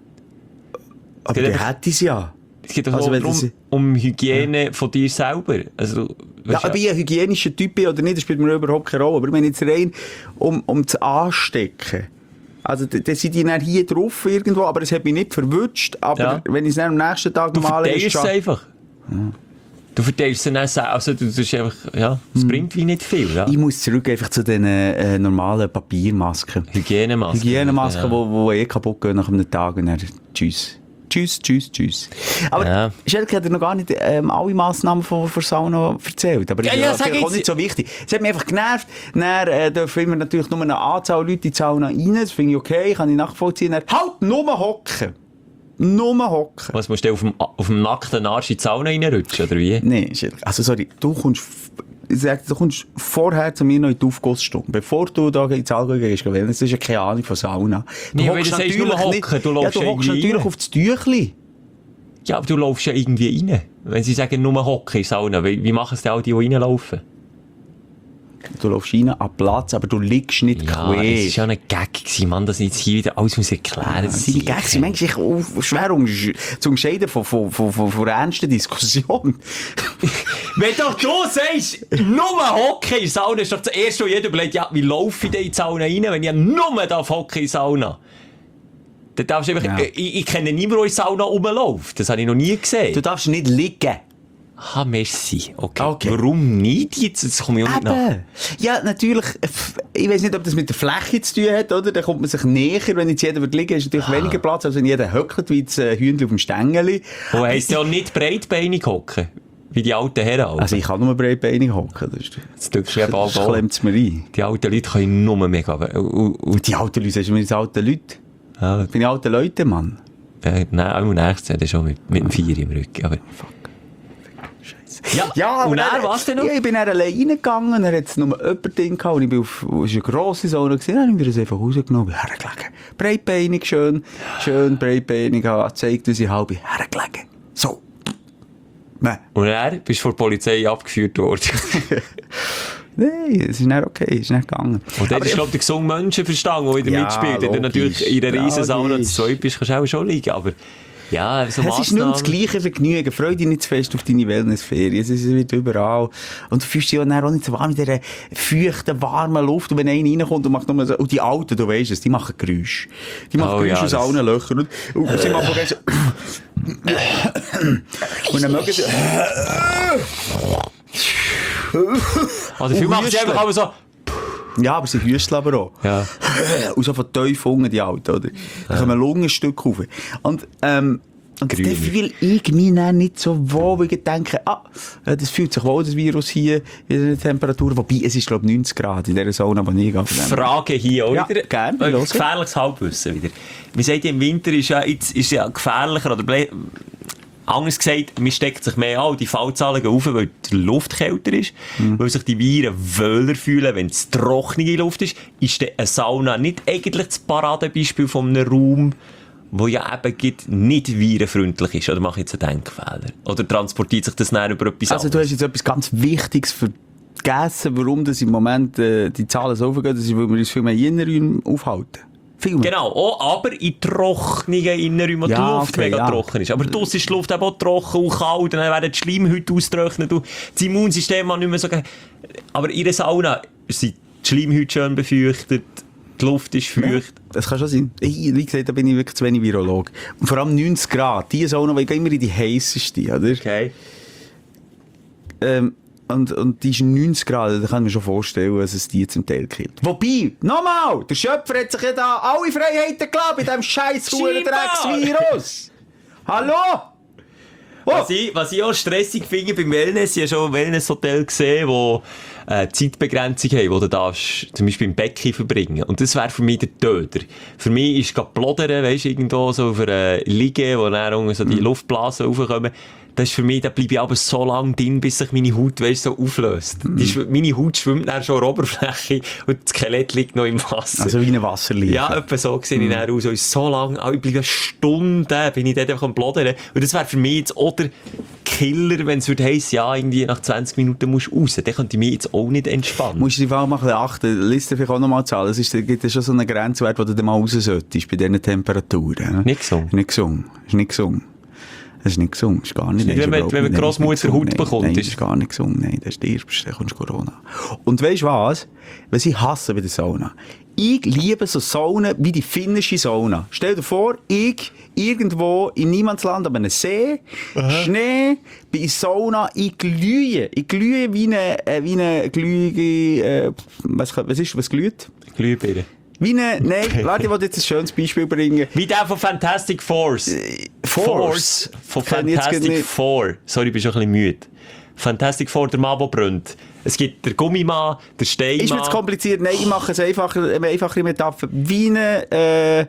Aber der hätte es ja. Es geht also um Hygiene von dir selber. Also, ja, ob ich ein hygienischer Typ bin oder nicht, das spielt mir überhaupt keine Rolle. Aber ich meine jetzt rein, um das Anstecken. Also, da sind die dann hier drauf irgendwo, aber es hat mich nicht verwünscht. Aber wenn ich es dann am nächsten Tag normal ist... Du verteilst es einfach. Ja. Du verteilst es dann, also du tust einfach, ja, es bringt wie nicht viel. Ja. Ich muss zurück einfach zu den normalen Papiermasken. Hygienemasken, wo kaputt gehen nach einem Tag und dann tschüss. Tschüss. Aber Schelke hat dir noch gar nicht alle Massnahmen von Sauna erzählt. Aber das ist auch nicht so wichtig. Es hat mich einfach genervt. Dann dürfen immer natürlich nur eine Anzahl Leute in die Sauna rein. Das finde ich okay, kann ich nachvollziehen. Dann halt nur hocken. Was, musst du auf dem nackten Arsch in die Sauna reinrutschen, oder wie? Nein, also sorry, du kommst vorher zu mir noch in die Aufgussstunde, bevor du da ins Allgäu gehst, weil das ist ja keine Ahnung von Sauna. Du hockst natürlich auf das Tüchli. Ja, aber du laufst ja irgendwie rein. Wenn sie sagen, nur hocken in Sauna, wie machen es denn all die reinlaufen? Du laufst rein an Platz, aber du liegst nicht quer. Ja, es war ja ein Gag gewesen, Mann, dass ich jetzt hier wieder alles muss erklären muss. Die Gags sind manchmal schwer zu entscheiden von ernsten Diskussionen. Wenn doch du sagst, nur hocken in Sauna, ist doch das Erste, was jeder überlegt, ja, wie laufe ich denn in die Sauna rein, wenn ich nur hocken in Sauna? Dann darfst du einfach, ich kenne niemanden, der in die Sauna rumläuft. Das habe ich noch nie gesehen. Du darfst nicht liegen. Ah, merci. Okay. Warum nicht jetzt? Das komme ich auch nicht nach. Ja, natürlich. Ich weiss nicht, ob das mit der Fläche zu tun hat, oder? Da kommt man sich näher. Wenn jetzt jeder liegen würde, ist natürlich weniger Platz, als wenn jeder hockt, wie das Hühnchen auf dem Stängeli. Und heisst ja nicht breitbeinig hocken. Wie die alten Herren. Also ich kann nur breitbeinig hocken. Das tückst du ja bald an. Klemmt es mir ein. Die alten Leute können nur mega... Und die alten Leute, sagst du mir jetzt alte Leute? Ja. Bin ich alte Leute, Mann? Nein, auch nächstes Jahr schon mit dem 4 im Rücken. Aber... Ja, und er, was denn noch? Ja, ich bin dann allein reingegangen, er hat nur jemand drin gehabt, und ich bin es war eine grosse Sauna gewesen, dann habe ich mir das einfach rausgenommen, hergelegen. Breitbeinig, schön breitbeinig, gezeigt, dass ich halb hergelegen. So. Nein. Und er bist vor der Polizei abgeführt worden? Nein, es ist nicht okay, es ist nicht gegangen. Und dort ist, glaube ich, der gesunde Menschenverstand, der wieder mitspielt. Wenn du natürlich in einer riesen Sauna zu zweit bist, kannst du auch schon liegen, aber... Ja, so es ist nicht das gleiche Vergnügen. Freu dich nicht zu fest auf deine Wellnessferien. Es wird überall. Und du fühlst dich auch nicht so warm in dieser feuchten, warmen Luft. Und wenn einer reinkommt und macht nur so, und die Alten, du weisst es, die machen Geräusche. Die machen Geräusche aus allen Löchern. Und sie machen so, und dann mögen sie, also, viele machen sie einfach aber so, Ja, aber sie hüsteln aber auch. Ja. Und so von tief unten, die Alten, oder? Da kommen Lungenstücke rauf. Und dann fühle ich mich dann nicht so wohl, weil ich denke, das fühlt sich wohl, das Virus hier, in der Temperatur. Wobei, es ist, glaube ich, 90 Grad in dieser Sauna, wo ich gehe. Frage hier auch wieder. Gerne, gefährliches Halbwissen wieder. Man sagt, im Winter ist ja gefährlicher, oder anders gesagt, man steckt sich mehr an, die Fallzahlen gehen rauf, weil die Luft kälter ist, weil sich die Viren wohler fühlen, wenn es trockene Luft ist. Ist eine Sauna nicht eigentlich das Paradebeispiel von einem Raum, wo ja eben nicht virenfreundlich ist? Oder mache ich jetzt einen Denkfehler? Oder transportiert sich das näher über etwas anderes? Also du hast jetzt etwas ganz Wichtiges vergessen, warum das im Moment die Zahlen so aufgehen, das ist, weil wir uns viel mehr Innenräume aufhalten. Genau, auch, aber in trockenen Innenräumen, wo die Luft mega trocken ist. Aber draussen ist die Luft eben auch trocken und kalt, dann werden die Schleimhäute austrocknet und das Immunsystem nicht mehr so... Aber in der Sauna sind die Schleimhäute schön befeuchtet, die Luft ist feucht. Das kann schon sein. Wie gesagt, da bin ich wirklich zu wenig Virolog. Und vor allem 90 Grad, die Sauna, ich gehe immer in die heisseste, oder? Okay. Und die ist 90 Grad, da kann ich mir schon vorstellen, dass es die zum Teil killt. Wobei, nochmal, der Schöpfer hat sich ja da alle Freiheiten gelassen bei diesem scheiß Drecksvirus. Hallo? Oh. Was ich auch stressig finde beim Wellness, ich habe schon ein Wellnesshotel gesehen, wo Zeitbegrenzung haben, wo du darfst, zum Beispiel im Becken verbringen. Und das wäre für mich der Töter. Für mich ist gerade Plodern, weisst du, irgendwo so auf einer Liege, wo dann so die Luftblasen raufkommen. Das ist für mich, da bleibe ich aber so lange drin, bis sich meine Haut, so auflöst. Meine Haut schwimmt dann schon an der Oberfläche und das Skelett liegt noch im Wasser. Also wie eine Wasserlinie. Ja, etwa so sehe ich dann aus. Und so lange, ich bleibe Stunden, bin ich dort einfach am Plodern. Und das wäre für mich jetzt auch der Killer, wenn es heissen, ja, irgendwie nach 20 Minuten musst du raus. Dann könnte ich mich jetzt auch nicht entspannen. Musst du die Fall mal achten. Liste vielleicht auch nochmal zahlen. Es gibt ja schon so einen Grenzwert, wo du dann mal raus solltest, bei diesen Temperaturen. Nicht gesungen. Nicht gesungen. Ist nicht gesungen. Das ist nicht gesungen, das ist gar nicht. Wenn man Grossmutter Haut bekommt. Nein, das ist gar nicht gesungen, nein, das ist der erste, dann kommst du Corona. Und weisst du was ich hasse bei der Sauna? Ich liebe so Saunen wie die finnische Sauna. Stell dir vor, ich irgendwo in Niemandsland an einem See, Schnee, bin in Sauna, ich glühe wie eine glühige, was glüht? Glühbirne. Nein, warte, ich wollte jetzt ein schönes Beispiel bringen. Wie der von Fantastic Force. Force? Von Fantastic Four. Sorry, ich bin schon ein bisschen müde. Fantastic Four, der Mann, der brennt. Es gibt den Gummimann, der Steinmann. Ist mir zu kompliziert? Nein, ich mache es einfacher Metapher. Wie eine...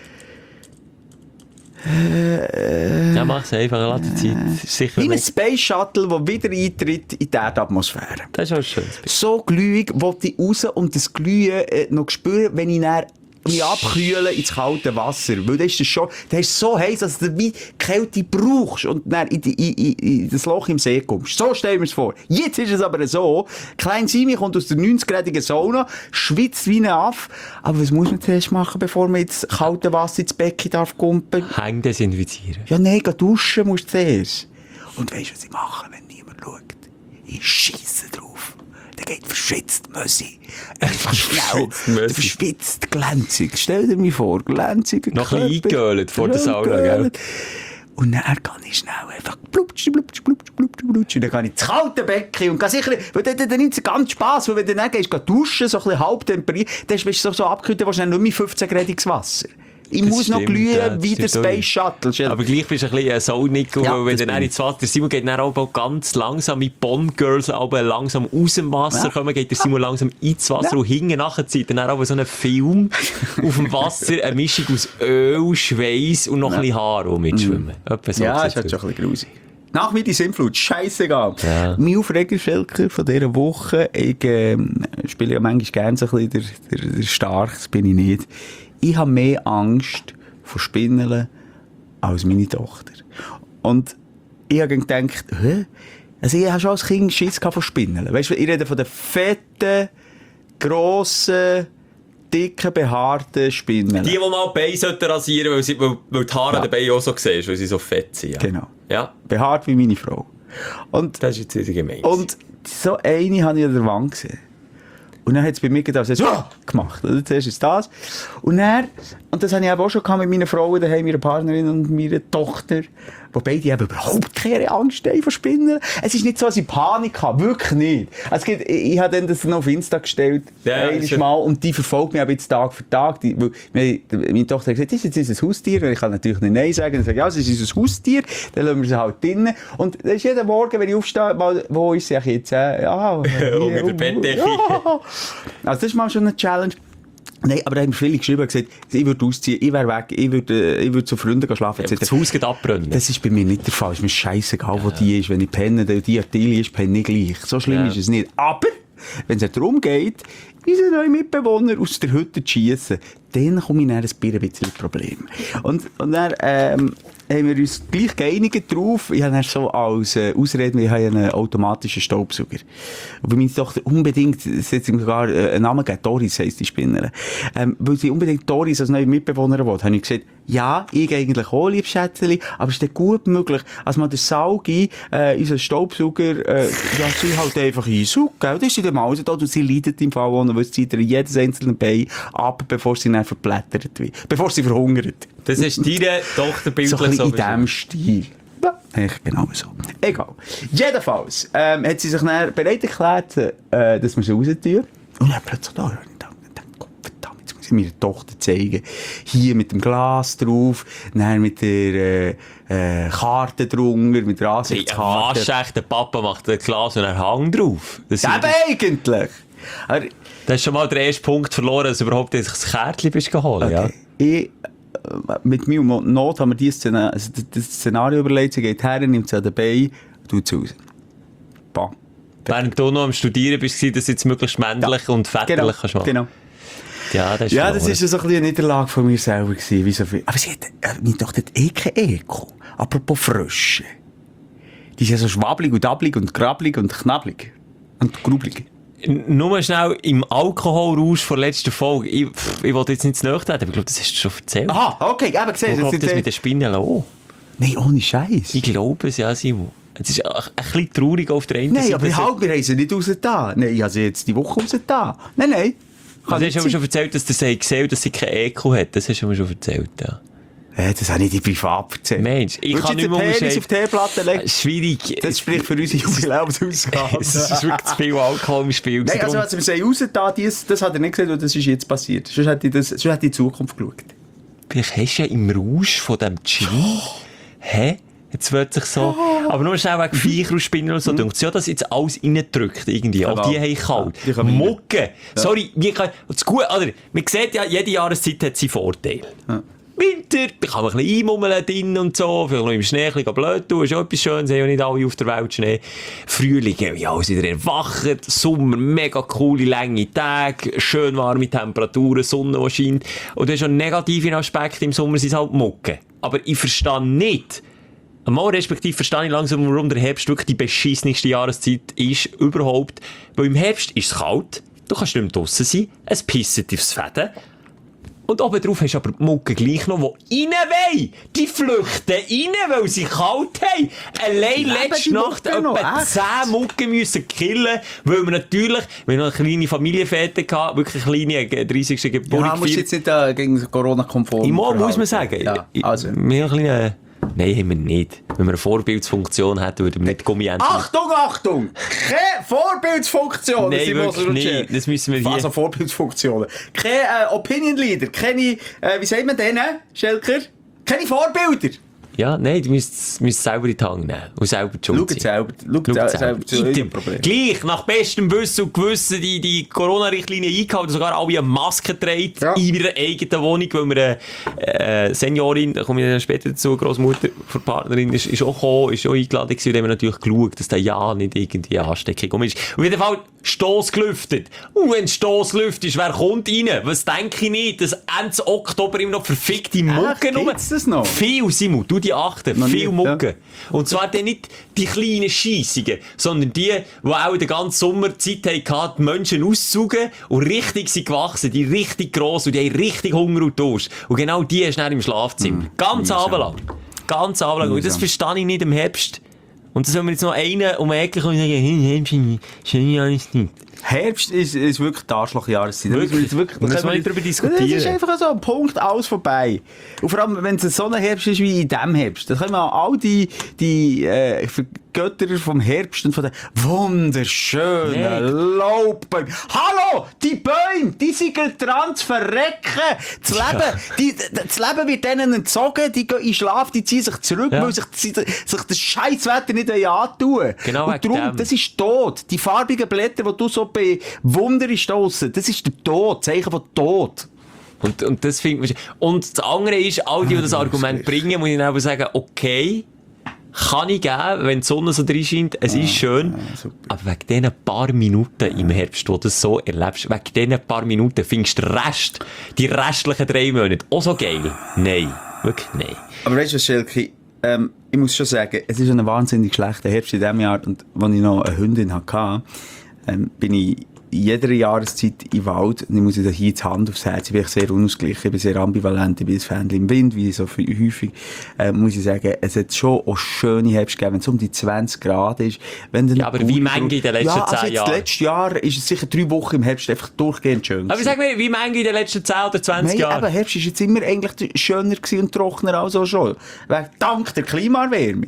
ja, mach es einfach, lass die Zeit. Sicher wie ein Space Shuttle, der wieder eintritt in die Erdatmosphäre. Das ist auch schön. So glühig wollte ich raus und das Glühen noch spüren, wenn ich dann mich abkühlen ins kalte Wasser. Weil das ist so heiß, dass du wie Kälte brauchst und dann in das Loch im See kommst. So stellen wir es vor. Jetzt ist es aber so, Klein Simi kommt aus der 90-gradigen Sauna, schwitzt wie ein Affe. Aber was muss man zuerst machen, bevor man ins kalte Wasser ins Becken darf kumpen? Hängen desinfizieren. Ja, nein, duschen musst du zuerst. Und weisst du, was ich mache, wenn niemand schaut? Ich scheisse drauf. Der geht verschwitzt, Mössi. Einfach schnell. Verschwitzt, glänzig. Stell dir mir vor, glänziger noch ein bisschen eingehöhlt vor der Sauna, gell? Und dann kann ich schnell einfach blutsch. Und dann kann ich ins kalte Becken und kann sicher, weil dann nimmt es ganz Spass, weil wenn du dann gehst, duschen, so ein bisschen halb temperiert, dann bist du so abgekühlt, dann nicht mehr 15-gradiges Wasser. Ich das muss stimmt, noch glühen wie der Space Shuttle. Aber gleich bist du ein bisschen Saunig, weil wenn du dann ins Wasser... Der Simon geht dann auch ganz langsam wie Bond-Girls langsam aus dem Wasser kommen, geht der Simon langsam ins Wasser und hinten nachher zieht dann auch so einen Film auf dem Wasser, eine Mischung aus Öl, Schweiß und noch ein bisschen Haar mitschwimmen. So ja, das ist halt schon ein bisschen grusig. Nach mir die Sintflut, scheissegal. Ja. Mein Aufreger, Schelker, von dieser Woche, ich spiele ja manchmal gerne so ein bisschen der Stark, das bin ich nicht. Ich habe mehr Angst vor Spinnen als meine Tochter. Und ich habe gedacht, also ich habe schon als Kind Schiss von Spinnen. Weißt du, ich rede von den fetten, grossen, dicken, behaarten Spinnen. Die mal die Beine rasieren sollten, weil die Haare an den Beinen auch so siehst, weil sie so fett sind. Ja. Genau. Ja. Behaart wie meine Frau. Und das ist jetzt wieder gemein. Und so eine habe ich an der Wand gesehen. Und dann hat es bei mir gedacht, gemacht. Also, zuerst ist das. Und dann, und das habe ich auch schon gehabt mit meinen Frauen daheim, meiner Partnerin und meiner Tochter, wo beide eben überhaupt keine Angst haben vor Spinnen. Es ist nicht so, dass ich Panik habe. Wirklich nicht. Also, ich habe dann das noch auf Insta gestellt, Mal, und die verfolgt mich aber jetzt Tag für Tag. Meine Tochter hat gesagt, das ist jetzt unser Haustier. Und ich kann natürlich nicht Nein sagen. Dann sage ich, ja, es ist unser Haustier. Dann lassen wir sie halt drinnen. Und das ist jeden Morgen, wenn ich aufstehe, mal, wo ist sie jetzt? Ja, unter der Bettdecke. Ja. Also, das ist mal schon eine Challenge. Nein, aber da haben viele geschrieben und gesagt, ich würde ausziehen, ich wäre weg, ich würde zu Freunden schlafen. Ja, das Haus geht abbrennen. Das ist bei mir nicht der Fall. Es ist mir scheissegal, wo die ist. Wenn ich penne, die Artilie ist, penne ich gleich. So schlimm ist es nicht. Aber, wenn es darum geht, unsere neuen Mitbewohner aus der Hütte zu schiessen, dann komme ich dann ein bisschen Problem. Und dann, haben wir uns gleich geeinigt drauf. Ich habe dann so als Ausrede, wir haben einen automatischen Staubsauger. Und bei meiner Tochter unbedingt, es hat sogar einen Namen gegeben, Doris heisst die Spinnerin. Weil sie unbedingt Doris als neue Mitbewohnerin will, habe ich gesagt, ja, ich eigentlich auch, lieb Schätzeli, aber es ist dann gut möglich, als man den Saugi, unseren Staubsauger, ja, sie halt einfach einsaugt, gell? Das ist sie dann mal da, und sie leidet im Fall auch, weil sie jedes einzelne Bein ab, bevor sie dann verblättert wird, bevor sie verhungert. Das ist deine Tochter bildlich so in diesem Stil. Ja, echt genau so. Egal. Jedenfalls hat sie sich dann bereit erklärt, dass wir sie raus tun. Und dann plötzlich da, verdammt, jetzt muss ich meiner Tochter zeigen. Hier mit dem Glas drauf, dann mit der Karte drunter, mit der Ansichtskarte. Was echt, der Papa macht ein Glas und einen Hang drauf. Das eben eigentlich. Aber, das ist schon mal der erste Punkt verloren, dass du überhaupt das Kärtchen bist geholt. Okay. Ja? Mit mir Not haben wir das Szenario überlegt, sie geht her, nimmt sie an den Beinen und tut sie raus. Bam. Während du noch am Studieren bist, dass du jetzt möglichst männlich und väterlich kannst machen. Genau. Ja, das ist ja, das ist so ein bisschen eine Niederlage von mir selber gewesen, wie so viel. Aber sie hat, meine Tochter hat kein Ekel. Apropos Frösche. Die sind so schwabbelig und dabbelig und grabbelig und knabbelig. Und grubelig. Nur schnell im Alkoholrausch von der letzten Folge. Ich wollte jetzt nicht zu nahe treten, aber ich glaube, das hast du schon erzählt. Aha, okay, eben gesehen. Ich glaube, das mit den Spinnen auch. Nein, ohne Scheiß. Ich glaube es, ja, Simon. Es ist ein bisschen traurig auf der einen Seite. Nein, aber wir haben sie nicht raus da. Nein, ich habe sie jetzt die Woche raus da. Nein. Du hast aber schon erzählt, dass sie gesehen dass sie keinen Ekel hat. Das hast du mir schon erzählt, ja. Das habe ich dir privat erzählt. Mensch, ich kann nicht mehr unterscheiden. Auf die Teeplatte legen? Schwierig. Das spricht für unsere Jubiläumsausgabe. Es ist wirklich zu viel Alkohol im Spiel. Nein, also wir sind raus da, das hat er nicht gesehen, und das ist jetzt passiert. Sonst hätte ich in die Zukunft geschaut. Vielleicht hast du ja im Rausch von dem Gin... Hä? Jetzt wird sich so... Aber nur schnell wegen Viecher und Spinnen und so. Denkt ja, dass jetzt alles reindrückt irgendwie. Auch die haben kalt. Mucke. Sorry, das Gute, oder? Man sieht ja, jede Jahreszeit hat seinen Vorteil. Ja. Winter, da kann man ein bisschen einmummeln drin und so, vielleicht noch im Schnee ein bisschen blöd tun, ist auch etwas Schönes, haben ja nicht alle auf der Welt Schnee. Frühling, ja, alles wieder erwacht, Sommer, mega coole, lange Tage, schön warme Temperaturen, Sonne, die scheint. Und das ist ein negativer Aspekt im Sommer, sind halt Mucke. Aber ich verstehe nicht, einmal respektive verstehe ich langsam, warum der Herbst wirklich die beschissenste Jahreszeit ist überhaupt. Weil im Herbst ist es kalt, du kannst nicht mehr draussen sein, es pisst aufs Fäden. Und oben drauf hast du aber die Mucke gleich noch, die rein wollen. Die flüchten rein, weil sie kalt haben. Allein letzte Nacht etwa 10 Mucken müssen killen, weil wir natürlich, wir noch eine kleine Familienfete hatten, wirklich eine kleine 30. Geburtstag. Ja, musst jetzt nicht gegen Corona-konform. Muss man sagen. Ja, also. Wir haben eine Nein, haben wir nicht. Wenn wir eine Vorbildsfunktion hätten, würden wir nicht Gummienten... Achtung! Keine Vorbildsfunktion! Nein, wirklich nicht. Das müssen wir hier... Also Vorbildsfunktionen. Keine Opinion Leader, keine... wie sagt man denen, Schelker? Keine Vorbilder! Ja, nein, du müsst selber in die Hand nehmen und selber die Schuld sein. Schaut selber zu eurem Problem. Gleich, nach bestem Wissen und Gewissen, die Corona-Richtlinie eingehalten, sogar alle eine Maske trägt in ihrer eigenen Wohnung, weil wir eine Seniorin, da komme ich dann später dazu, Grossmutter von der Partnerin, ist auch gekommen, ist auch eingeladen gewesen, und haben wir natürlich geschaut, dass der ja nicht irgendwie eine Ansteckung ist. Auf jeden Fall Stoss gelüftet. Und wenn Stoss gelüftet ist, wer kommt rein? Was denke ich nicht, dass Ende Oktober immer noch verfickte Mucke rum? Gibt's das noch? Viel, Simon, du die achten, viel Mucke. Ja. Und zwar dann nicht die kleinen Scheissungen, sondern die auch den ganzen Sommer Zeit hatten, die Menschen auszusugen und richtig sind gewachsen, die richtig gross und die haben richtig Hunger und Durst. Und genau die hast du dann im Schlafzimmer. Ganz abendlang. Ganz abendlang. Und das verstehe ich nicht im Herbst. Und dann soll wir jetzt noch einen um die Ecke kommen und sagen, Herbst, schön alles nicht. Herbst ist wirklich die Arschlochjahreszeit. Wirklich? Müssen wir nicht darüber diskutieren. Das ist einfach so ein Punkt, alles vorbei. Und vor allem, wenn es so ein Herbst ist wie in diesem Herbst, dann können wir all die Götter vom Herbst und von den wunderschönen Laubbäumen. Hallo! Die Bäume, die sind dran zu verrecken. Das Leben wird denen entzogen, die gehen in Schlaf, die ziehen sich zurück, weil sich das Scheisswetter nicht antun. Genau, und darum, das ist Tod. Die farbigen Blätter, die du so bewunderst, das ist der Tod, Zeichen von Tod. Und das finde ich. Und das andere ist, all die das Argument bringen, muss ich dann aber sagen, okay, kann ich geben, wenn die Sonne so drin scheint, es ist schön, aber wegen diesen paar Minuten im Herbst, wo du das so erlebst, wegen diesen paar Minuten findest du die restlichen 3 Monate auch so geil? Nein, wirklich nein. Aber weißt du was, Schelke, ich muss schon sagen, es ist ein wahnsinnig schlechter Herbst in diesem Jahr, und als ich noch eine Hündin hatte, bin ich in jeder Jahreszeit im Wald, und ich muss hier die Hand aufs Herz, ich bin sehr unausgeglichen, ich bin sehr ambivalent, ich bin ein Fan im Wind, wie so häufig, muss ich sagen, es hat schon auch schöne Herbst gegeben, wenn es um die 20 Grad ist. Wenn ja, aber wie manche in den letzten 10 Jahren? Letztes Jahr ist es sicher 3 Wochen im Herbst einfach durchgehend schön. Aber sag mir, wie manche in den letzten 10 oder 20 Jahren? Aber Herbst ist jetzt immer eigentlich schöner und trockener als auch schon. Dank der Klimaerwärmung.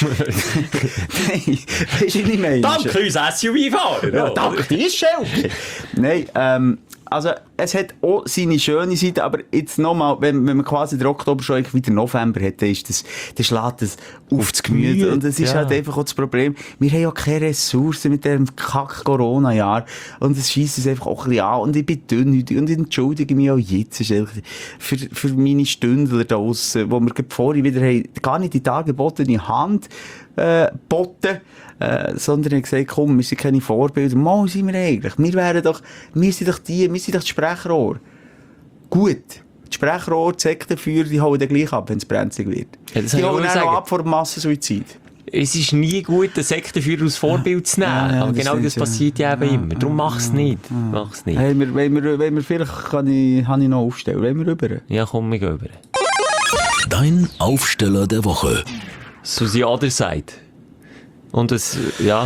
Nein, weisst du, was ich meine? Dank uns SUV-Fahrer. Ja, dank dir, Schelke. Nein, also, es hat auch seine schöne Seite, aber jetzt nochmal, wenn man quasi den Oktober schon wieder November hat, dann schlägt das auf das Gemüt. Und das ist halt einfach auch das Problem. Wir haben ja keine Ressourcen mit diesem Kack-Corona-Jahr. Und es scheisst uns einfach auch ein bisschen an. Und ich bin dünnhütig. Und ich entschuldige mich auch jetzt für meine Stündler da draussen, wo wir vorhin wieder haben, gar nicht die dargebotene Hand boten, sondern ich gesagt, komm, wir sind keine Vorbilder. Mal sind wir eigentlich. Wir sind doch das Sprechrohr. Gut. Das Sprechrohr, die Sektenführer, die holen dann gleich ab, wenn es brenzlig wird. Ja, die holen dann noch ab vor dem Massensuizid. Es ist nie gut, den Sektenführer als Vorbild zu nehmen. Aber genau das passiert ja eben immer. Darum mach's nicht. Hey, wenn wir vielleicht kann ich noch aufstellen. Wollen wir rüber? Ja, komm, wir gehen rüber. Dein Aufsteller der Woche. So the other side. Und was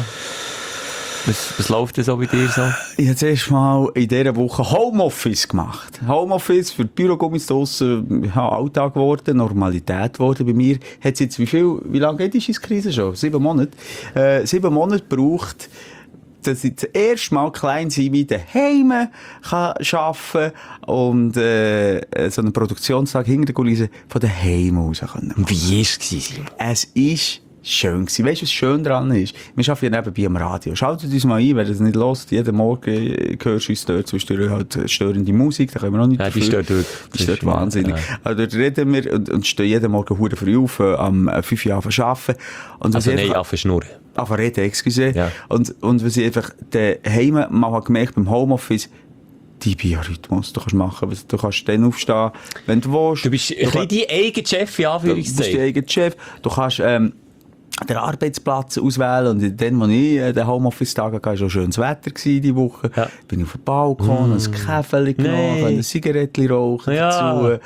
läuft denn so bei dir so? Ich habe zuerst mal in dieser Woche Homeoffice gemacht. Homeoffice für die Bürogummis draussen, Alltag geworden, Normalität geworden. Bei mir hat es jetzt wie lange geht die Krise schon? 7 Monate. 7 Monate gebraucht, dass ich das erste Mal klein sein wie daheim arbeiten und so einen Produktionstag hinter der Kulisse von daheim aus können. Wie war es? Es ist schön gewesen. Weißt du, was schön dran ist? Wir arbeiten ja nebenbei am Radio. Schaltet uns mal ein, wer das nicht hört. Jeden Morgen hörst du uns dort zwischendurch halt störende Musik. Da können wir noch nicht. Ja, die stört wirklich. Die stört wahnsinnig. Ja. Also dort reden wir und stehen jeden Morgen hure früh auf, am 5 Uhr arbeiten. Und also nein, schnurren. Reden, excuse. Ja. Und was ich einfach daheim mal gemerkt beim Homeoffice, die Biorhythmus. Du kannst machen, du kannst dann aufstehen, wenn du willst. Du bist ein bisschen dein eigener Chef, in Anführungszeichen. Du bist dein eigener Chef. Du kannst den Arbeitsplatz auswählen. Und dann, als ich den Homeoffice-Tag hatte, war schon schönes Wetter diese Woche. Ja. Bin auf den Balkon, ein Käferchen genommen, ein Zigarettchen rauchen dazu.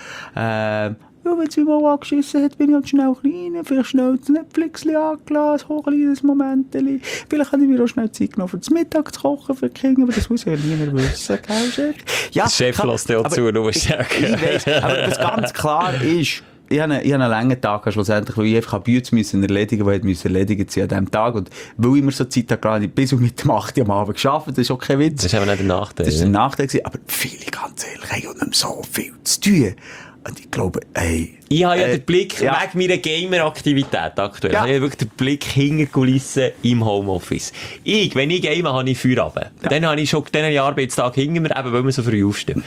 Ja, wenn es mich mal angeschissen hat, bin ich halt schnell rein, vielleicht schnell das Netflix angelassen, ein kleines Moment. Vielleicht habe ich mir auch schnell Zeit genommen, für das Mittag zu kochen für die Kinder, aber das muss ja niemand wissen, gell, Chef? Ja, der Chef lässt dir auch zu, nur sagen. Ich weiss, aber was ganz klar ist, ich habe einen langen Tag schlussendlich, weil ich einfach Bücher erledigen musste, die erledigt sind an diesem Tag. Und weil ich mir so Zeit hatte, bis mit dem 8 Uhr am Abend gearbeitet, das ist auch kein Witz. Das ist aber nicht der Nachteil. Das war ein Nachteil, aber viele, ganz ehrlich, haben nicht mehr so viel zu tun. Und ich glaube, ich habe ja den Blick wegen meiner Gamer-Aktivität aktuell. Ja. Ich habe wirklich den Blick hinter die Kulissen im Homeoffice. Wenn ich game, habe ich Feierabend. Ja. Dann habe ich Arbeitstag hinter mir, eben weil wir so früh aufstehen.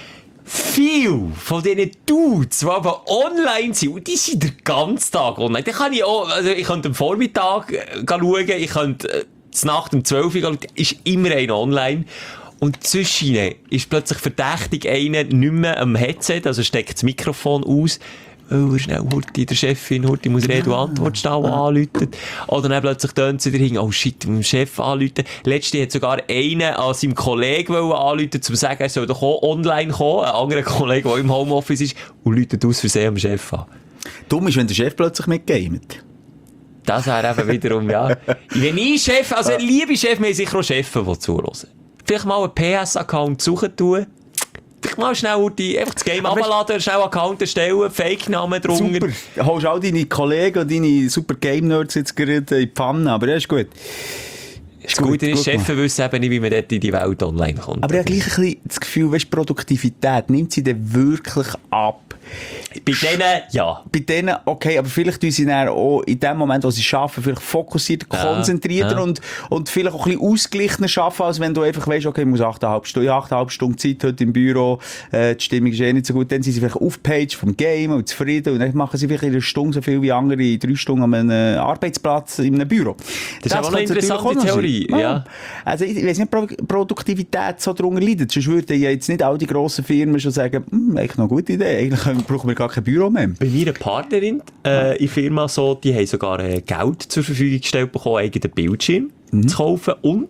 Viele von diesen Dudes, die aber online sind, und die sind den ganzen Tag online. Dann kann ich auch, also ich könnte am Vormittag schauen, ich könnte Nacht um 12 Uhr schauen, ist immer einer online. Und zwischen ist plötzlich verdächtig einer nicht mehr am Headset, also steckt das Mikrofon aus, weil er schnell der Chefin muss Rede und Antwort stehen, die anläutet. Oder dann plötzlich tönt sie dahin, oh shit, dem Chef anläuten. Letztens hat sogar einer an seinem Kollegen anläuten, um zu sagen, er soll doch auch online kommen, ein anderer Kollege, der im Homeoffice ist, und läutet aus Versehen am Chef an. Dumm ist, wenn der Chef plötzlich mitgamet. Das wäre eben wiederum, ja. Wenn ich Chef, also liebe Chef, wir haben sicher auch Chefs, die zuhören. vielleicht mal einen PS-Account suchen tun. Vielleicht mal schnell einfach das Game abladen, schnell einen Account erstellen, Fake-Namen drunter. Super. Holst all deine Kollegen und deine super Game-Nerds jetzt gerade in die Pfanne, aber das ist gut. Das Gute ist, Chefs wissen eben nicht, wie man dort in die Welt online kommt. Aber ich habe gleich ein bisschen das Gefühl, weißt, Produktivität, nimmt sie denn wirklich ab? Bei denen, ja. Bei denen, okay, aber vielleicht tun sie dann auch in dem Moment, wo sie arbeiten, vielleicht fokussierter, konzentrierter und vielleicht auch ein bisschen ausgeglichener arbeiten, als wenn du einfach weißt, okay, ich muss 8,5 Stunden Zeit heute im Büro, die Stimmung ist eh nicht so gut, dann sind sie vielleicht auf Page vom Game und zufrieden und dann machen sie vielleicht in einer Stunde so viel wie andere in 3 Stunden an einem Arbeitsplatz in einem Büro. Das ist aber eine interessante Theorie, ja. Also ich weiss nicht, Produktivität so darunter leidet, sonst würden ja jetzt nicht all die grossen Firmen schon sagen, eigentlich noch eine gute Idee, eigentlich brauchen wir gar kein Büro mehr. Bei meiner Partnerin in Firma so, die haben sogar Geld zur Verfügung gestellt bekommen, eigenen Bildschirm zu kaufen und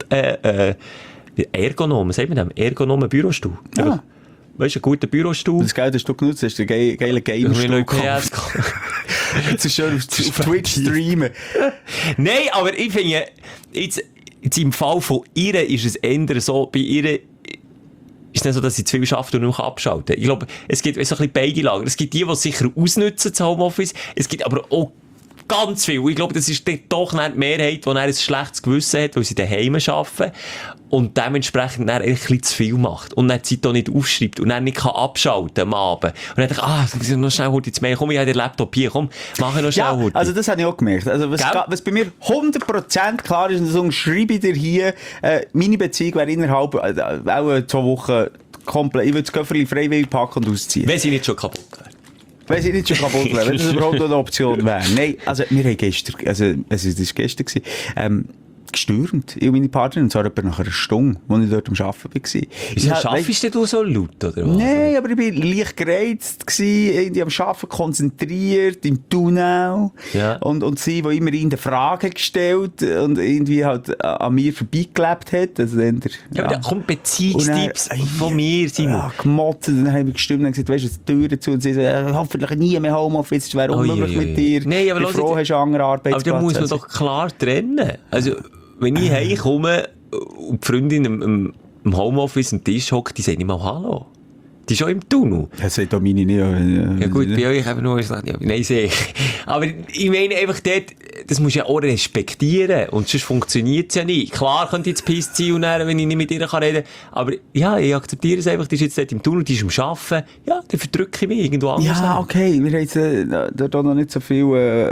Ergonomen, sagt man dem? Ergonomen Bürostuhl. Ja. Weißt du, ein guter Bürostuhl. Das Geld hast du genutzt, hast du einen geilen Gamerstuhl gekauft. Jetzt ist schön auf Twitch streamen. Nein, aber ich finde, jetzt im Fall von ihr ist es eher so, bei ihr ist nicht so, dass sie zu viel schafft und nur abschalten kann. Ich glaube, es gibt so ein bisschen beide Lager. Es gibt die sicher ausnutzen, das Homeoffice. Es gibt aber auch ganz viel. Ich glaube, das ist doch nicht die Mehrheit, die ein schlechtes Gewissen hat, weil sie daheim arbeiten und dementsprechend dann ein bisschen zu viel macht. Und dann die Zeit auch nicht aufschreibt und dann nicht abschalten am Abend. Und dann denke ich, noch schnell heute ins Mail. Komm, ich habe den Laptop hier. Komm, mach ich noch schnell heute. Also das habe ich auch gemerkt. Also was bei mir 100% klar ist, und so schreibe ich dir hier, meine Beziehung wäre innerhalb auch 2 Wochen komplett, ich würde das Köfferli freiwillig packen und ausziehen. Wenn sie nicht schon kaputt wäre. Wenn sie nicht schon kaputt wäre, wenn das überhaupt eine Option wäre. Nein, also wir haben gestern, also das war gestern, gestürmt, ich und meine Partnerin, und zwar etwa nach einer Stunde, als ich dort am Arbeiten war. Wieso arbeitest du so laut, oder was? Nein, aber ich war leicht gereizt, irgendwie am Arbeiten konzentriert, im Tunnel. Ja. Und sie, die immer in der Frage gestellt und irgendwie halt an mir vorbeigelebt hat. Also dann aber da kommt Beziehungstipps von mir, Simon. Ja, gemotzt, dann haben wir gestimmt und gesagt, weißt du, die Türen zu und sie sagen, hoffentlich nie mehr Homeoffice, es wäre unmöglich mit dir. Nein, aber ich bin froh, hast du einen anderen Arbeitsplatz. Aber da muss man doch klar trennen. Also, wenn ich heimkomme und die Freundin im Homeoffice am Tisch hockt, die sagt nicht mal Hallo. Die ist auch im Tunnel. Das sagt Domini nicht. Ja gut, bei euch eben nur gesagt, ja, nein, sehe ich. Aber ich meine einfach dort, das musst du ja auch respektieren. Und sonst funktioniert es ja nicht. Klar könnte ich jetzt pisst sein und dann, wenn ich nicht mit ihr reden kann. Aber ja, ich akzeptiere es einfach. Die ist jetzt dort im Tunnel, die ist am Arbeiten. Ja, dann verdrücke ich mich irgendwo anders. Ja, okay. Wir haben dort noch nicht so viel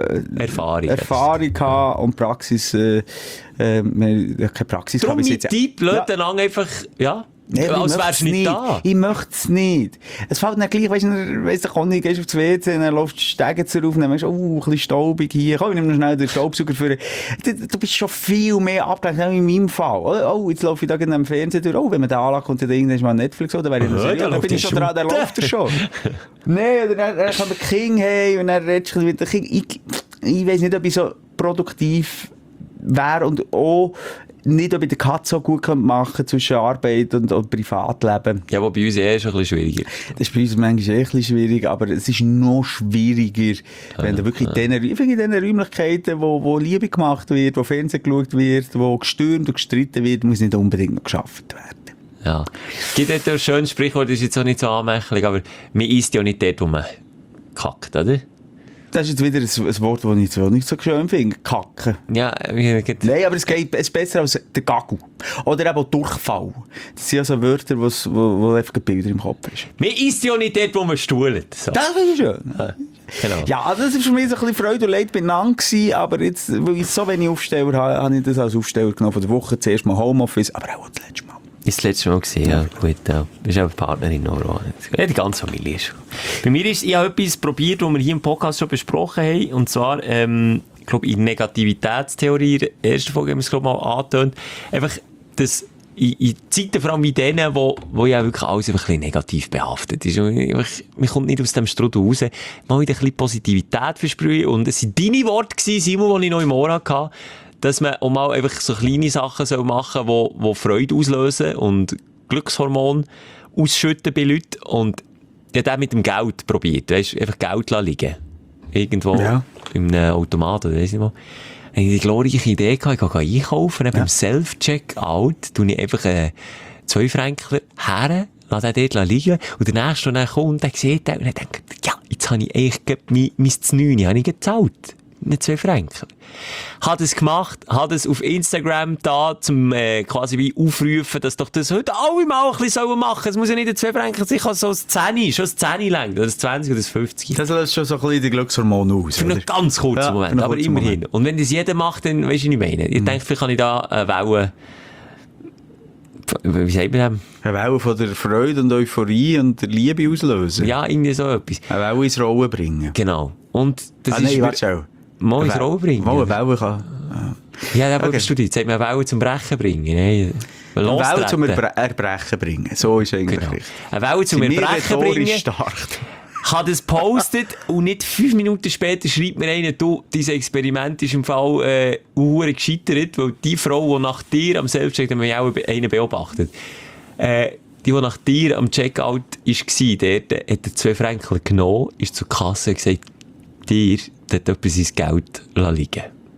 Erfahrung gehabt und Praxis. Wir haben keine Praxis gehabt. Darum mein Tipp, Leute dann einfach, ja. Nee, als wärst du nicht da. Ich möchte es nicht. Es fällt nicht gleich, weißt du, komm, du gehst aufs WC, dann läufst du die Stege rauf, dann denkst du, ein bisschen staubig hier, komm, ich nehme noch schnell den Staubsauger für. Du bist schon viel mehr abgelenkt, auch in meinem Fall. Oh, jetzt laufe ich da am Fernsehen durch, wenn man den anlagt und dann irgendwann mal Netflix, oder wäre ich noch seriös, dann bin ich schon dran, dann läuft er schon. Nein, oder dann kann der King hey und dann redest du mit dem King. Ich weiss nicht, ob ich so produktiv wäre und auch nicht, ob ich den Cut so gut machen kann zwischen Arbeit und Privatleben. Ja, aber bei uns ist es ein bisschen schwieriger. Das ist bei uns manchmal ein bisschen schwierig, aber es ist noch schwieriger, wenn du wirklich in diesen Räumlichkeiten, wo Liebe gemacht wird, wo Fernsehen geschaut wird, wo gestürmt und gestritten wird, muss nicht unbedingt noch geschafft werden. Ja. Es gibt dort ein schönes Sprichwort, das ist jetzt auch nicht so anmächtig, aber man isst ja nicht dort, wo man kackt, oder? Das ist jetzt wieder ein Wort, das ich nicht so schön finde. Kacken. Ja, nein, aber es ist besser als der Gagel. Oder eben Durchfall. Das sind ja so Wörter, wo einfach Bilder im Kopf ist. Man isst ja nicht dort, wo man stuhlt. So. Das ist schön. Ja, genau. Ja, das war für mich so ein bisschen Freude und Leid beieinander gewesen, aber jetzt, weil ich so wenig Aufsteller habe, habe ich das als Aufsteller genommen von der Woche. Zuerst mal Homeoffice, aber auch das letzte Mal. Das letzte Mal gesehen, ja. Gut, ja. Das ist auch eine Partnerin noch. Ja, die ganze Familie ist. Bei mir ist, ich habe etwas probiert, was wir hier im Podcast schon besprochen haben. Und zwar, ich glaube, in Negativitätstheorie, in der ersten Folge haben wir es, glaube ich, mal angetönt. Einfach, dass in Zeiten, vor allem wie denen, wo ja wirklich alles einfach ein bisschen negativ behaftet ist. Man kommt nicht aus dem Strudel raus. Mal wieder ein bisschen Positivität versprühen. Und es waren deine Worte gewesen, Simon, die ich noch im Ohr hatte, dass man auch mal einfach so kleine Sachen machen soll, die Freude auslösen und Glückshormone ausschütten bei Leuten. Und ich habe das mit dem Geld probiert. Weißt, einfach Geld liegen. Irgendwo in einem Automat oder weiss nicht mal. Ich hatte die glorreiche Idee gehabt, ich gehe einkaufen, beim Self-Checkout tue ich einfach 2 Fränkler her, lass den dort liegen, und der Nächste, der kommt, der sieht den, und dann denkt, ja, jetzt habe ich eigentlich mein 9 habe ich gezahlt. Nicht 2 Fränkler. Hat es gemacht, hat es auf Instagram da, zum quasi wie aufrufen, dass doch das heute alle mal ein bisschen machen sollen. Es muss ja nicht ein 2 Fränkler sein, so ein 10, schon ein 10 lang, oder ein 20 oder ein 50. Das löst schon so ein bisschen die Glückshormone aus. Für einen ganz kurzen Moment, aber immerhin. Moment. Und wenn das jeder macht, dann weisst du, was ich meine. Ich denke, vielleicht kann ich da Wellen... Wie sagt man das? Eine Welle von der Freude und Euphorie und der Liebe auslösen. Ja, irgendwie so etwas. Eine Welle ins Rollen bringen. Genau. Und das ist... Nein, warte schon. Mal ins Rollen bringen. Mal eine Welle kann... Ja, aber bist du jetzt? Sagt man eine Welle zum Brechen bringen? Nein. Eine Welle zum Erbrechen bringen. So ist eigentlich richtig. Eine Welle zum Erbrechen bringen. Stark. Hat es postet und nicht 5 Minuten später schreibt mir einer, du, dieses Experiment ist im Fall gescheitert, weil die Frau, die nach dir am Selbstcheck, haben wir auch einen beobachtet, die nach dir am Checkout war, dort hat er 2 Fränkler genommen, ist zur Kasse und gesagt, dir, der hat etwas ins Geld liegen.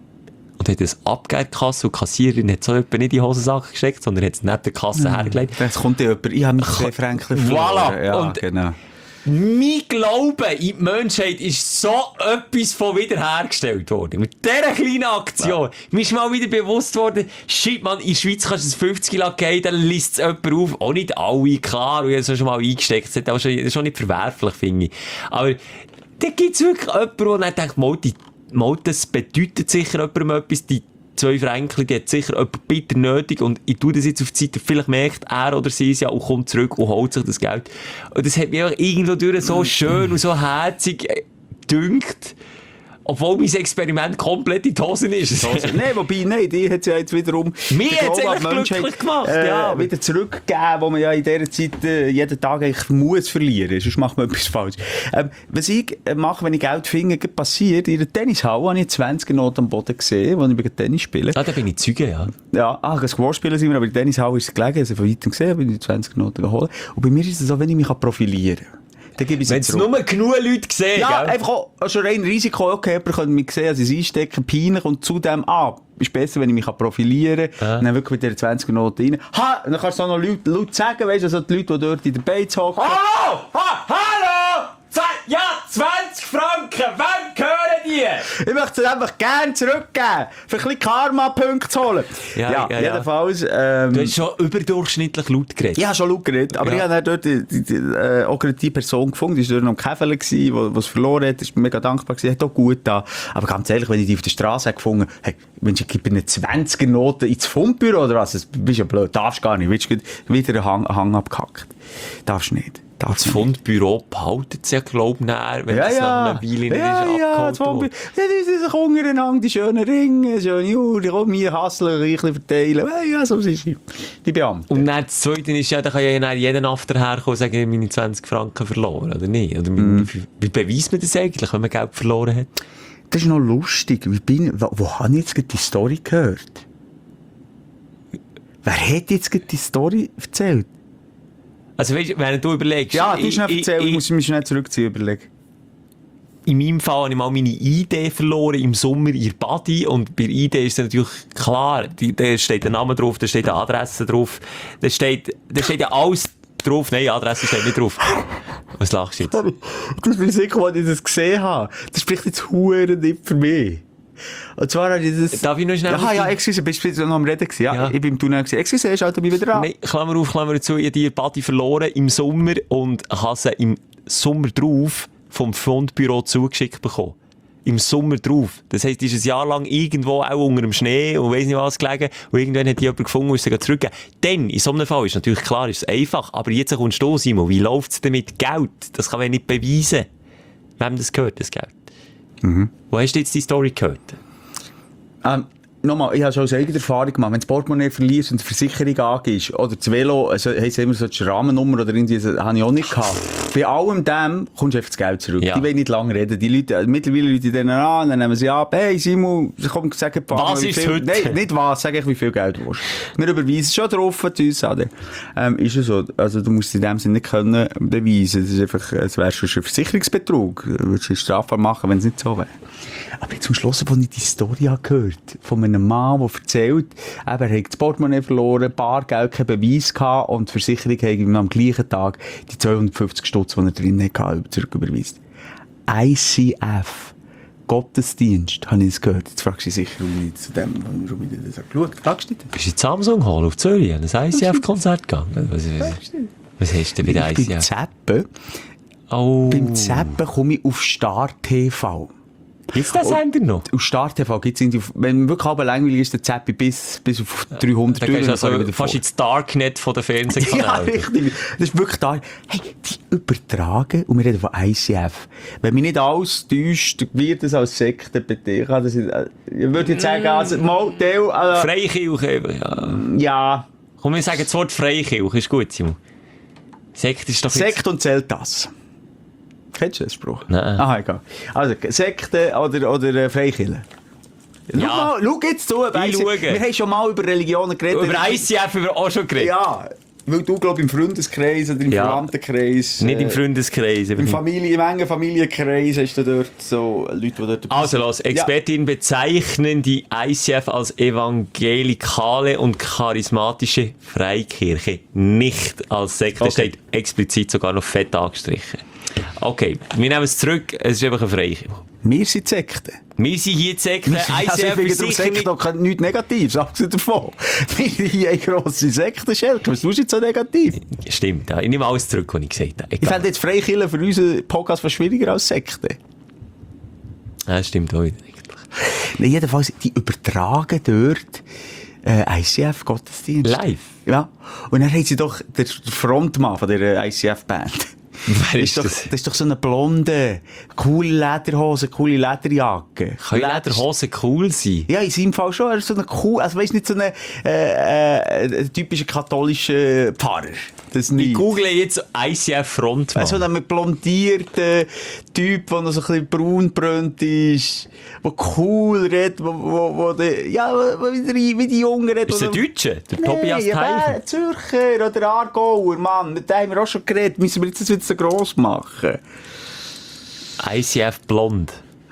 Und hat es abgegeben, die Kasse, und die Kassiererin hat so etwa nicht in die Hosensache gesteckt, sondern hat es neben der Kasse hergelegt. Jetzt kommt ja jemand, ich habe mich 2 Fränkler verloren. Voilà. Ja, und genau. Mein Glaube in die Menschheit ist so etwas von wiederhergestellt worden. Mit dieser kleinen Aktion. Ja. Mir ist mal wieder bewusst worden, shit, man, in der Schweiz kannst du es 50 geben, dann liest es jemand auf. Auch nicht alle, klar, und ich habe es schon mal eingesteckt. Das ist schon nicht verwerflich, finde ich. Aber da gibt es wirklich jemanden, der denkt, mal, das bedeutet sicher jemandem etwas, die 2 Fränkler, die hat sicher jemand bitter nötig, und ich tue das jetzt auf die Zeit, vielleicht merkt er oder sie es ja und kommt zurück und holt sich das Geld. Und das hat mich einfach irgendwo durch so schön und so herzig gedünkt, obwohl mein Experiment komplett in die Hosen ist. Nein, die hat es ja jetzt wiederum... Mir hat es eigentlich glücklich gemacht, ja. Wieder zurückgegeben, wo man ja in dieser Zeit jeden Tag eigentlich muss verlieren. Sonst macht man etwas falsch. Was ich mache, wenn ich Geld finde, passiert, in der Tennishalle habe ich 20 Noten am Boden gesehen, als ich bei Tennis spiele. Ah, da bin ich Zeuge, ja. Ja, Squash spielen sind wir, aber in der Tennishalle ist es gelegen, also von weitem gesehen, bin ich 20 Noten geholt. Und bei mir ist es so, wenn ich mich profilieren kann. Wenn es nur genug Leute sehen, ja, gell? einfach auch schon rein Risiko, okay, jemand könnte mich sehen, also es einstecken, peinlich, und zudem, ist besser, wenn ich mich profilieren kann, dann wirklich mit dieser 20 Noten rein. Dann kannst du auch noch laut sagen, weißt du, also die Leute, die dort in der Beiz hocken. Hallo! Hallo! Ja, 20 Franken, wem gehören die? Ich möchte es einfach gerne zurückgeben, für ein bisschen Karma-Punkte zu holen. Ja, jedenfalls. Du hast schon überdurchschnittlich laut geredet. Ja, schon laut geredet. Aber ich habe dort auch gerade die Person gefunden, die war dort noch am Käfele, die es verloren hat, ist mega dankbar gewesen, hat auch gut da. Aber ganz ehrlich, wenn ich die auf der Straße gefunden habe, hey, Mensch, ich gebe eine 20er-Note ins Fundbüro oder was? Das bist ja blöd, darfst gar nicht. Willst du wieder einen Hang abgehackt? Darfst nicht. Das Fundbüro behaltet es ja, glaube ich, näher, wenn es nach einer Weile nicht abgeholt wird. Ja, die sind sich untereinander, die schönen Ringe, schöne Uhr, die kommen hier hasseln, ein bisschen verteilen. Ja, so sind die Beamten. Und dann das Zweite ist ja, da kann ja jeden After herkommen und sagen, ich habe meine 20 Franken verloren, oder nicht? Oder wie beweist man das eigentlich, wenn man Geld verloren hat? Das ist noch lustig. Wo habe ich jetzt die Story gehört? Wer hat jetzt die Story erzählt? Also weißt, wenn du überlegst... Ja, du hast nicht erzählt, ich muss mich schnell zurückziehen, überlegen. In meinem Fall habe ich mal meine ID verloren im Sommer in Badi, und bei ID ist natürlich klar, da steht der Name drauf, da steht eine Adresse drauf, da steht ja alles drauf. Nein, Adresse steht nicht drauf. Was lachst du jetzt? Das bin ich sicher, als ich das gesehen habe. Das spricht jetzt verdammt nicht für mich. Und zwar habe ich das... Darf ich noch schnell... Ja, excuse, bist du noch am Reden gewesen? Ja. Ich bin im Tunnel gewesen. Excuse, schalte mich wieder an. Nein, Klammer auf, Klammer zu, ich habe die Badi verloren im Sommer und habe sie im Sommer drauf vom Fundbüro zugeschickt bekommen. Im Sommer drauf. Das heisst, die ist ein Jahr lang irgendwo auch unter dem Schnee und weiss nicht was gelegen, und irgendwann hat die jemand gefunden und sie zurückgegeben. Dann, in so einem Fall, ist natürlich klar, ist es einfach, aber jetzt kommst du, Simon, wie läuft es denn mit Geld? Das kann man nicht beweisen. Wem das gehört, das Geld? Wo hast du jetzt die Story gehört? Nochmal, ich habe schon aus eigener Erfahrung gemacht, wenn du das Portemonnaie verlierst und die Versicherung angehst, oder das Velo, also heisst immer so die Rahmennummer oder irgendwie, das habe ich auch nicht gehabt. Bei allem dem kommst du einfach das Geld zurück. Ja. Die wollen nicht lange reden. Die Leute, mittlerweile Leute denen an, dann nehmen sie ab, hey Simon, komm, sag ein paar... Was ist heute? Nein, nicht was, sag ich, wie viel Geld du willst. Wir überweisen schon drauf, uns, oder? Ist ja so, also du musst in dem Sinne nicht können beweisen. Das ist einfach, es wäre schon ein Versicherungsbetrug. Du würdest eine Strafe machen, wenn es nicht so wäre. Aber jetzt zum Schluss, als ich die Story gehört von einem Mann, der erzählt, er hat das Portemonnaie verloren, Bargeld, keinen Beweis gehabt und die Versicherung hat ihm am gleichen Tag die 250 Stutz, die er drin hatte, zurücküberweist. ICF. Gottesdienst, habe ich es gehört. Jetzt fragst du dich sicher, warum ich zu dem, warum ich das geschaut habe. Fragst du dich? Bist du in Samsung Hall auf Zürich an ein ICF-Konzert gegangen? Was hast du denn bei der ICF? Beim Zappen. Oh. Beim Zappen komme ich auf Star TV. Gibt's den Sender noch? Auf Star TV gibt's irgendwie, wenn wirklich aber langweilig ist, der Zappi bis auf 300 Dann gehst du also fast ins Darknet von den Fernsehkanälen. Ja, richtig. Das ist wirklich da. Hey, die übertragen, und wir reden von ICF. Wenn mich nicht alles täuscht, wird es als Sekte beteiligt. Ich würde jetzt sagen, also, Modell, Freikirche, ja. Ja. Komm, wir sagen das Wort Freikirche, ist gut, Simon. Sekte ist doch Sekt und zählt das. Kennst du den Spruch? Nein. Aha, egal. Also, Sekte oder Freikirche. Ja. Schau jetzt zu. Wir haben schon mal über Religionen geredet. Über ICF haben wir auch schon geredet. Ja. Weil du, glaube ich, im Freundeskreis oder im Verwandtenkreis... Nicht im Freundeskreis. Im engen Familienkreis hast du dort so Leute, die dort... Also los, Expertinnen bezeichnen die ICF als evangelikale und charismatische Freikirche. Nicht als Sekte, steht explizit sogar noch fett angestrichen. Okay, wir nehmen es zurück, es ist einfach eine Freikirche. Wir sind Sekten. Wir sind hier die Sekte, ICF ist sicher nicht... nichts Negatives, abgesehen davon. Wir sind hier eine grosse Sektenschelke. Was tust du jetzt so negativ? Stimmt, ja. Ich nehme alles zurück, was ich gesagt habe. Ich fände jetzt Freikirche für unseren Podcast fast schwieriger als Sekte. Ja, stimmt auch wieder. Nee, jedenfalls, die übertragen dort ICF-Gottesdienst. Live? Ja. Und dann haben sie doch der Frontmann von der ICF-Band. Wer ist das? Das ist doch so eine blonde, coole Lederhose, coole Lederjacke. Kann Lederhose cool sein? Ja, in seinem Fall schon. Er ist so eine cool, also weißt nicht so eine typische katholische Pfarrer. Das nicht. Ich google jetzt ICF-Frontmann. Also ein blondierter Typ, der noch so ein bisschen braunbrönt ist, der cool redet, wo wie die Jungen reden. Ist der Deutsche? Der Tobias Teichen? Zürcher oder Aargauer, Mann. Mit dem haben wir auch schon geredet. Müssen wir jetzt das wieder so gross machen? ICF Blond.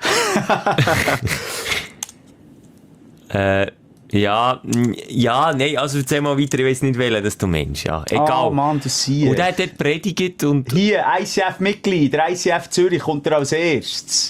Nein, also erzähl mal weiter, ich weiss nicht, welchen das du meinst, ja. Egal. Oh Mann, das hier. Und der hat dort predigt und... Hier, ICF-Mitglied, der ICF Zürich kommt er als erstes.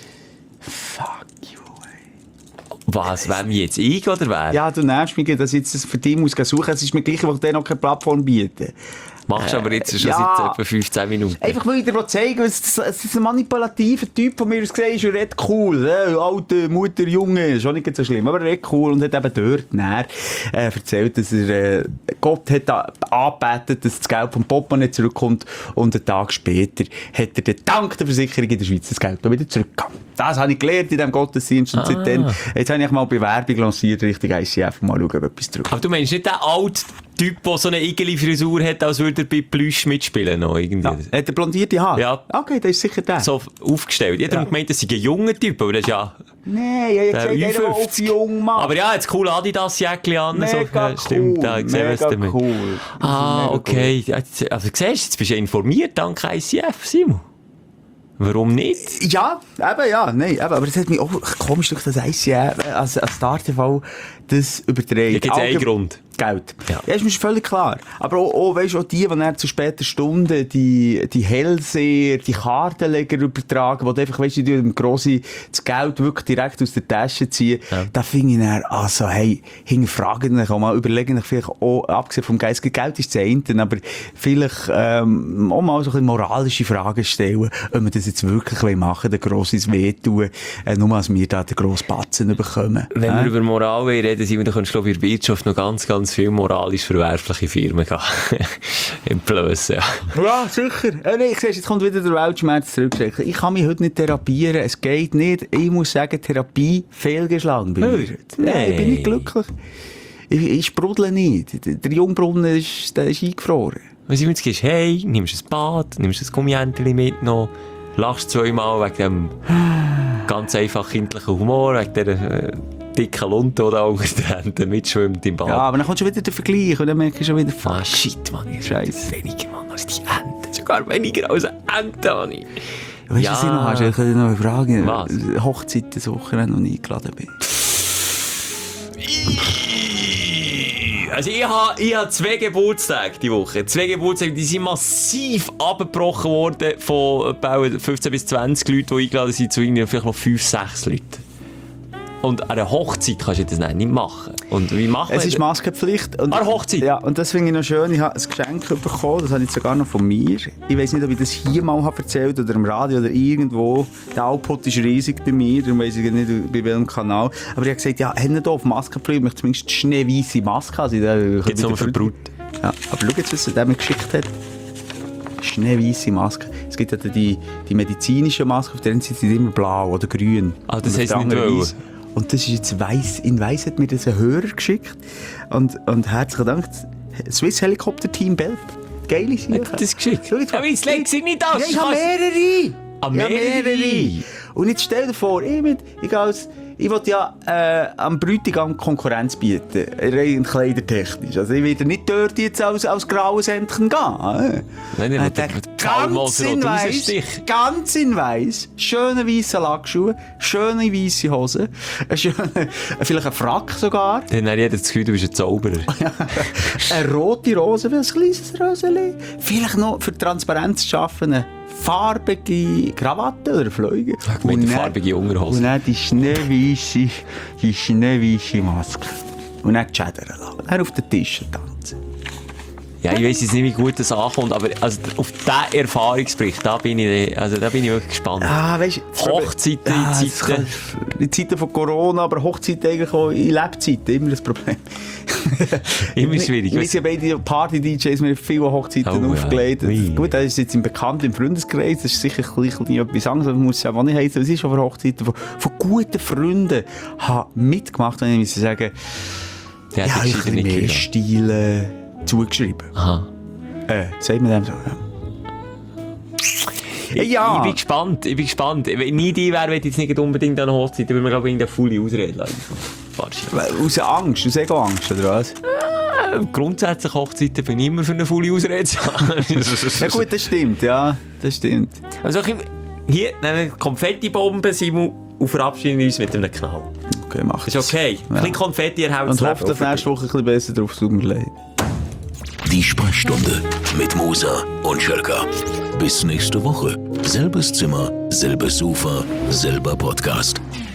Fuck you, ey. Was, wem jetzt? Ich oder wer? Ja, du nervst mich, dass ich jetzt für dich muss suchen. Es ist mir gleich, weil ich dir noch keine Plattform bieten. Machst aber jetzt schon seit etwa 15 Minuten. Einfach weil ich dir zeigen will, es ist ein manipulativer Typ, von mir aus gesehen ist, er redet cool. Alte Mutter, Junge, ist auch nicht so schlimm, aber er redet cool und hat eben dort näher erzählt, dass Gott hat angebetet, dass das Geld vom Portemonnaie zurückkommt und einen Tag später hat er dank der Versicherung in der Schweiz das Geld wieder zurückgegeben. Das habe ich gelernt in diesem Gottesdienst und seitdem, jetzt habe ich mal Bewerbung lanciert, Richtung ICF, mal schauen, ob etwas zurückkommt. Aber du meinst nicht den alten Typ, der so eine Igeli-Frisur hat, als würde er bei Plüsch mitspielen noch irgendwie? Ja. Hat er blondierte Haare? Ja. Okay, das ist sicher der. So aufgestellt. Jeder hat gemeint, das sei ein junger Typ, aber das ist ja... Nein, ich habe gesagt, der auf jung macht. Aber ja, jetzt cool Adidas-Jäckchen an. Mega so. Stimmt, cool, mega cool. Okay. Cool. Also siehst du, jetzt bist du informiert, dank ICF, Simon. Warum nicht? Ja, eben, ja, nein, aber es hat mich auch komisch durch das ICF, als Star TV, das überträgt. Hier gibt es einen Grund. Geld. Ja, ist mir völlig klar. Aber auch weißt du, die dann zu später Stunde die Hellseher, die Kartenleger übertragen, die einfach, weißt du, die grosse das Geld wirklich direkt aus der Tasche ziehen, da finde ich dann, also, hey, hinterfragen dich auch mal, überlegen dich vielleicht auch, abgesehen vom Geist, Geld ist das eine, aber vielleicht, auch mal so ein bisschen moralische Fragen stellen, ob wir das jetzt wirklich machen, der grosses Wehtun, nur als wir da den grossen Batzen bekommen. Wenn wir über Moral reden, Simon, dann kannst du, glaube ich, in der Wirtschaft noch ganz viele moralisch verwerfliche Firmen gehen. Im Plus, ja. Ja, sicher. Nee, ich sehe, jetzt kommt wieder der Weltschmerz zurück. Ich kann mich heute nicht therapieren. Es geht nicht. Ich muss sagen, Therapie fehlgeschlagen bei mir. Nein, ich bin nicht glücklich. Ich sprudle nicht. Der Jungbrunnen ist eingefroren. Wenn du jetzt gehst, hey, nimmst ein Bad, nimmst ein Gummihändchen mit noch, lachst zweimal wegen dem ganz einfach kindlichen Humor, wegen dieser dicken Lunte, die da unter den Händen mitschwimmt im Bad. Ja, aber dann kommt schon wieder der Vergleich und dann merke ich schon wieder, ah, shit, Mann, ich scheiße. Weniger, Mann, als die Enten. Sogar weniger als eine Ente, Mann. Weißt du, was ich noch habe? Ich kann dir noch fragen. Was? Hochzeit, das Wochenende noch nie eingeladen bin. Also ich habe 2 Geburtstage die Woche. 2 Geburtstage, die sind massiv abgebrochen worden von 15 bis 20 Leuten, die eingeladen sind, zu irgendwie vielleicht noch 5, 6 Leuten. Und an einer Hochzeit kannst du das nicht machen. Und wie machen es ist Maskenpflicht. Und, an der Hochzeit? Ja, und das finde ich noch schön. Ich habe ein Geschenk bekommen, das habe ich sogar noch von mir. Ich weiss nicht, ob ich das hier mal habe erzählt oder im Radio oder irgendwo. Der Output ist riesig bei mir, darum weiss ich nicht, bei welchem Kanal. Aber ich habe gesagt, ja, haben hier auf Maskenpflicht, ich möchte zumindest schneeweisse Maske. Also, gibt es nur für Brut. Ja, aber schau jetzt, was er mir geschickt hat. Schneeweisse Maske. Es gibt ja die medizinische Maske, auf der Seite sind immer blau oder grün. Ah, das heisst nicht weiss. Und das ist jetzt weiss. In weiss hat mir das ein Hörer geschickt. Und herzlichen Dank. Swiss Helikopter Team Belp. Geile Sache. Hat das geschickt? Aber jetzt legt sie nicht aus. Ja, ich habe mehrere. Mehrere? Und jetzt stell dir vor, ich will ja am Bräutigam Konkurrenz bieten, rein kleidertechnisch. Also ich will nicht dort jetzt als graues Entchen gehen. Nein, ganz in weiss, schöne weisse Lackschuhe, schöne weisse Hosen, vielleicht ein Frack sogar. Dann hat jeder das Gefühl, du bist ein Zauberer. Eine rote Rose, ein kleines Röseli. Vielleicht noch für Transparenz zu schaffen, farbige Krawatte oder Flüge. Und farbige Unterhose. Und dann die schneeweisse Maske. Und dann die Schädel lassen. Dann auf den Tisch tanzen. Ja, ich weiss jetzt nicht, wie gut das ankommt, aber also auf diesen Erfahrungsbericht, da bin ich wirklich gespannt. Weißt, Hochzeiten, in Zeiten von Corona, aber Hochzeiten eigentlich auch in Lebzeiten, immer das Problem. Immer schwierig. Wir sind beide Party-DJs, wir haben viele Hochzeiten aufgelegt. Ja. Gut, das ist jetzt im Bekannten, im Freundeskreis, das ist sicher ein bisschen etwas anderes, aber muss ja auch nicht heißen, es ist aber Hochzeiten von guten Freunden habe mitgemacht, wenn ich sagen ja, ich habe ein bisschen mehr Stil zugeschrieben. Aha. Sagt man dem so? Ja. Ich bin gespannt. Wenn nie die wäre, würde ich jetzt nicht unbedingt an eine Hochzeit, würde man, glaube ich, irgendeine volle Ausrede lassen. Aus Angst, aus Ego-Angst, oder was? Grundsätzlich Hochzeiten bin ich immer für eine volle Ausrede. Ja gut, das stimmt, ja. Das stimmt. Also hier, eine Konfettibombe, Simon, und verabschieden uns mit einem Knall. Okay, mach es. Ist okay. Ja. Ein bisschen Konfetti erhält und hoffe, dass nächste Woche ein bisschen besser drauf tut mir leid. Die Sprechstunde mit Musa und Schelka. Bis nächste Woche. Selbes Zimmer, selbes Sofa, selber Podcast.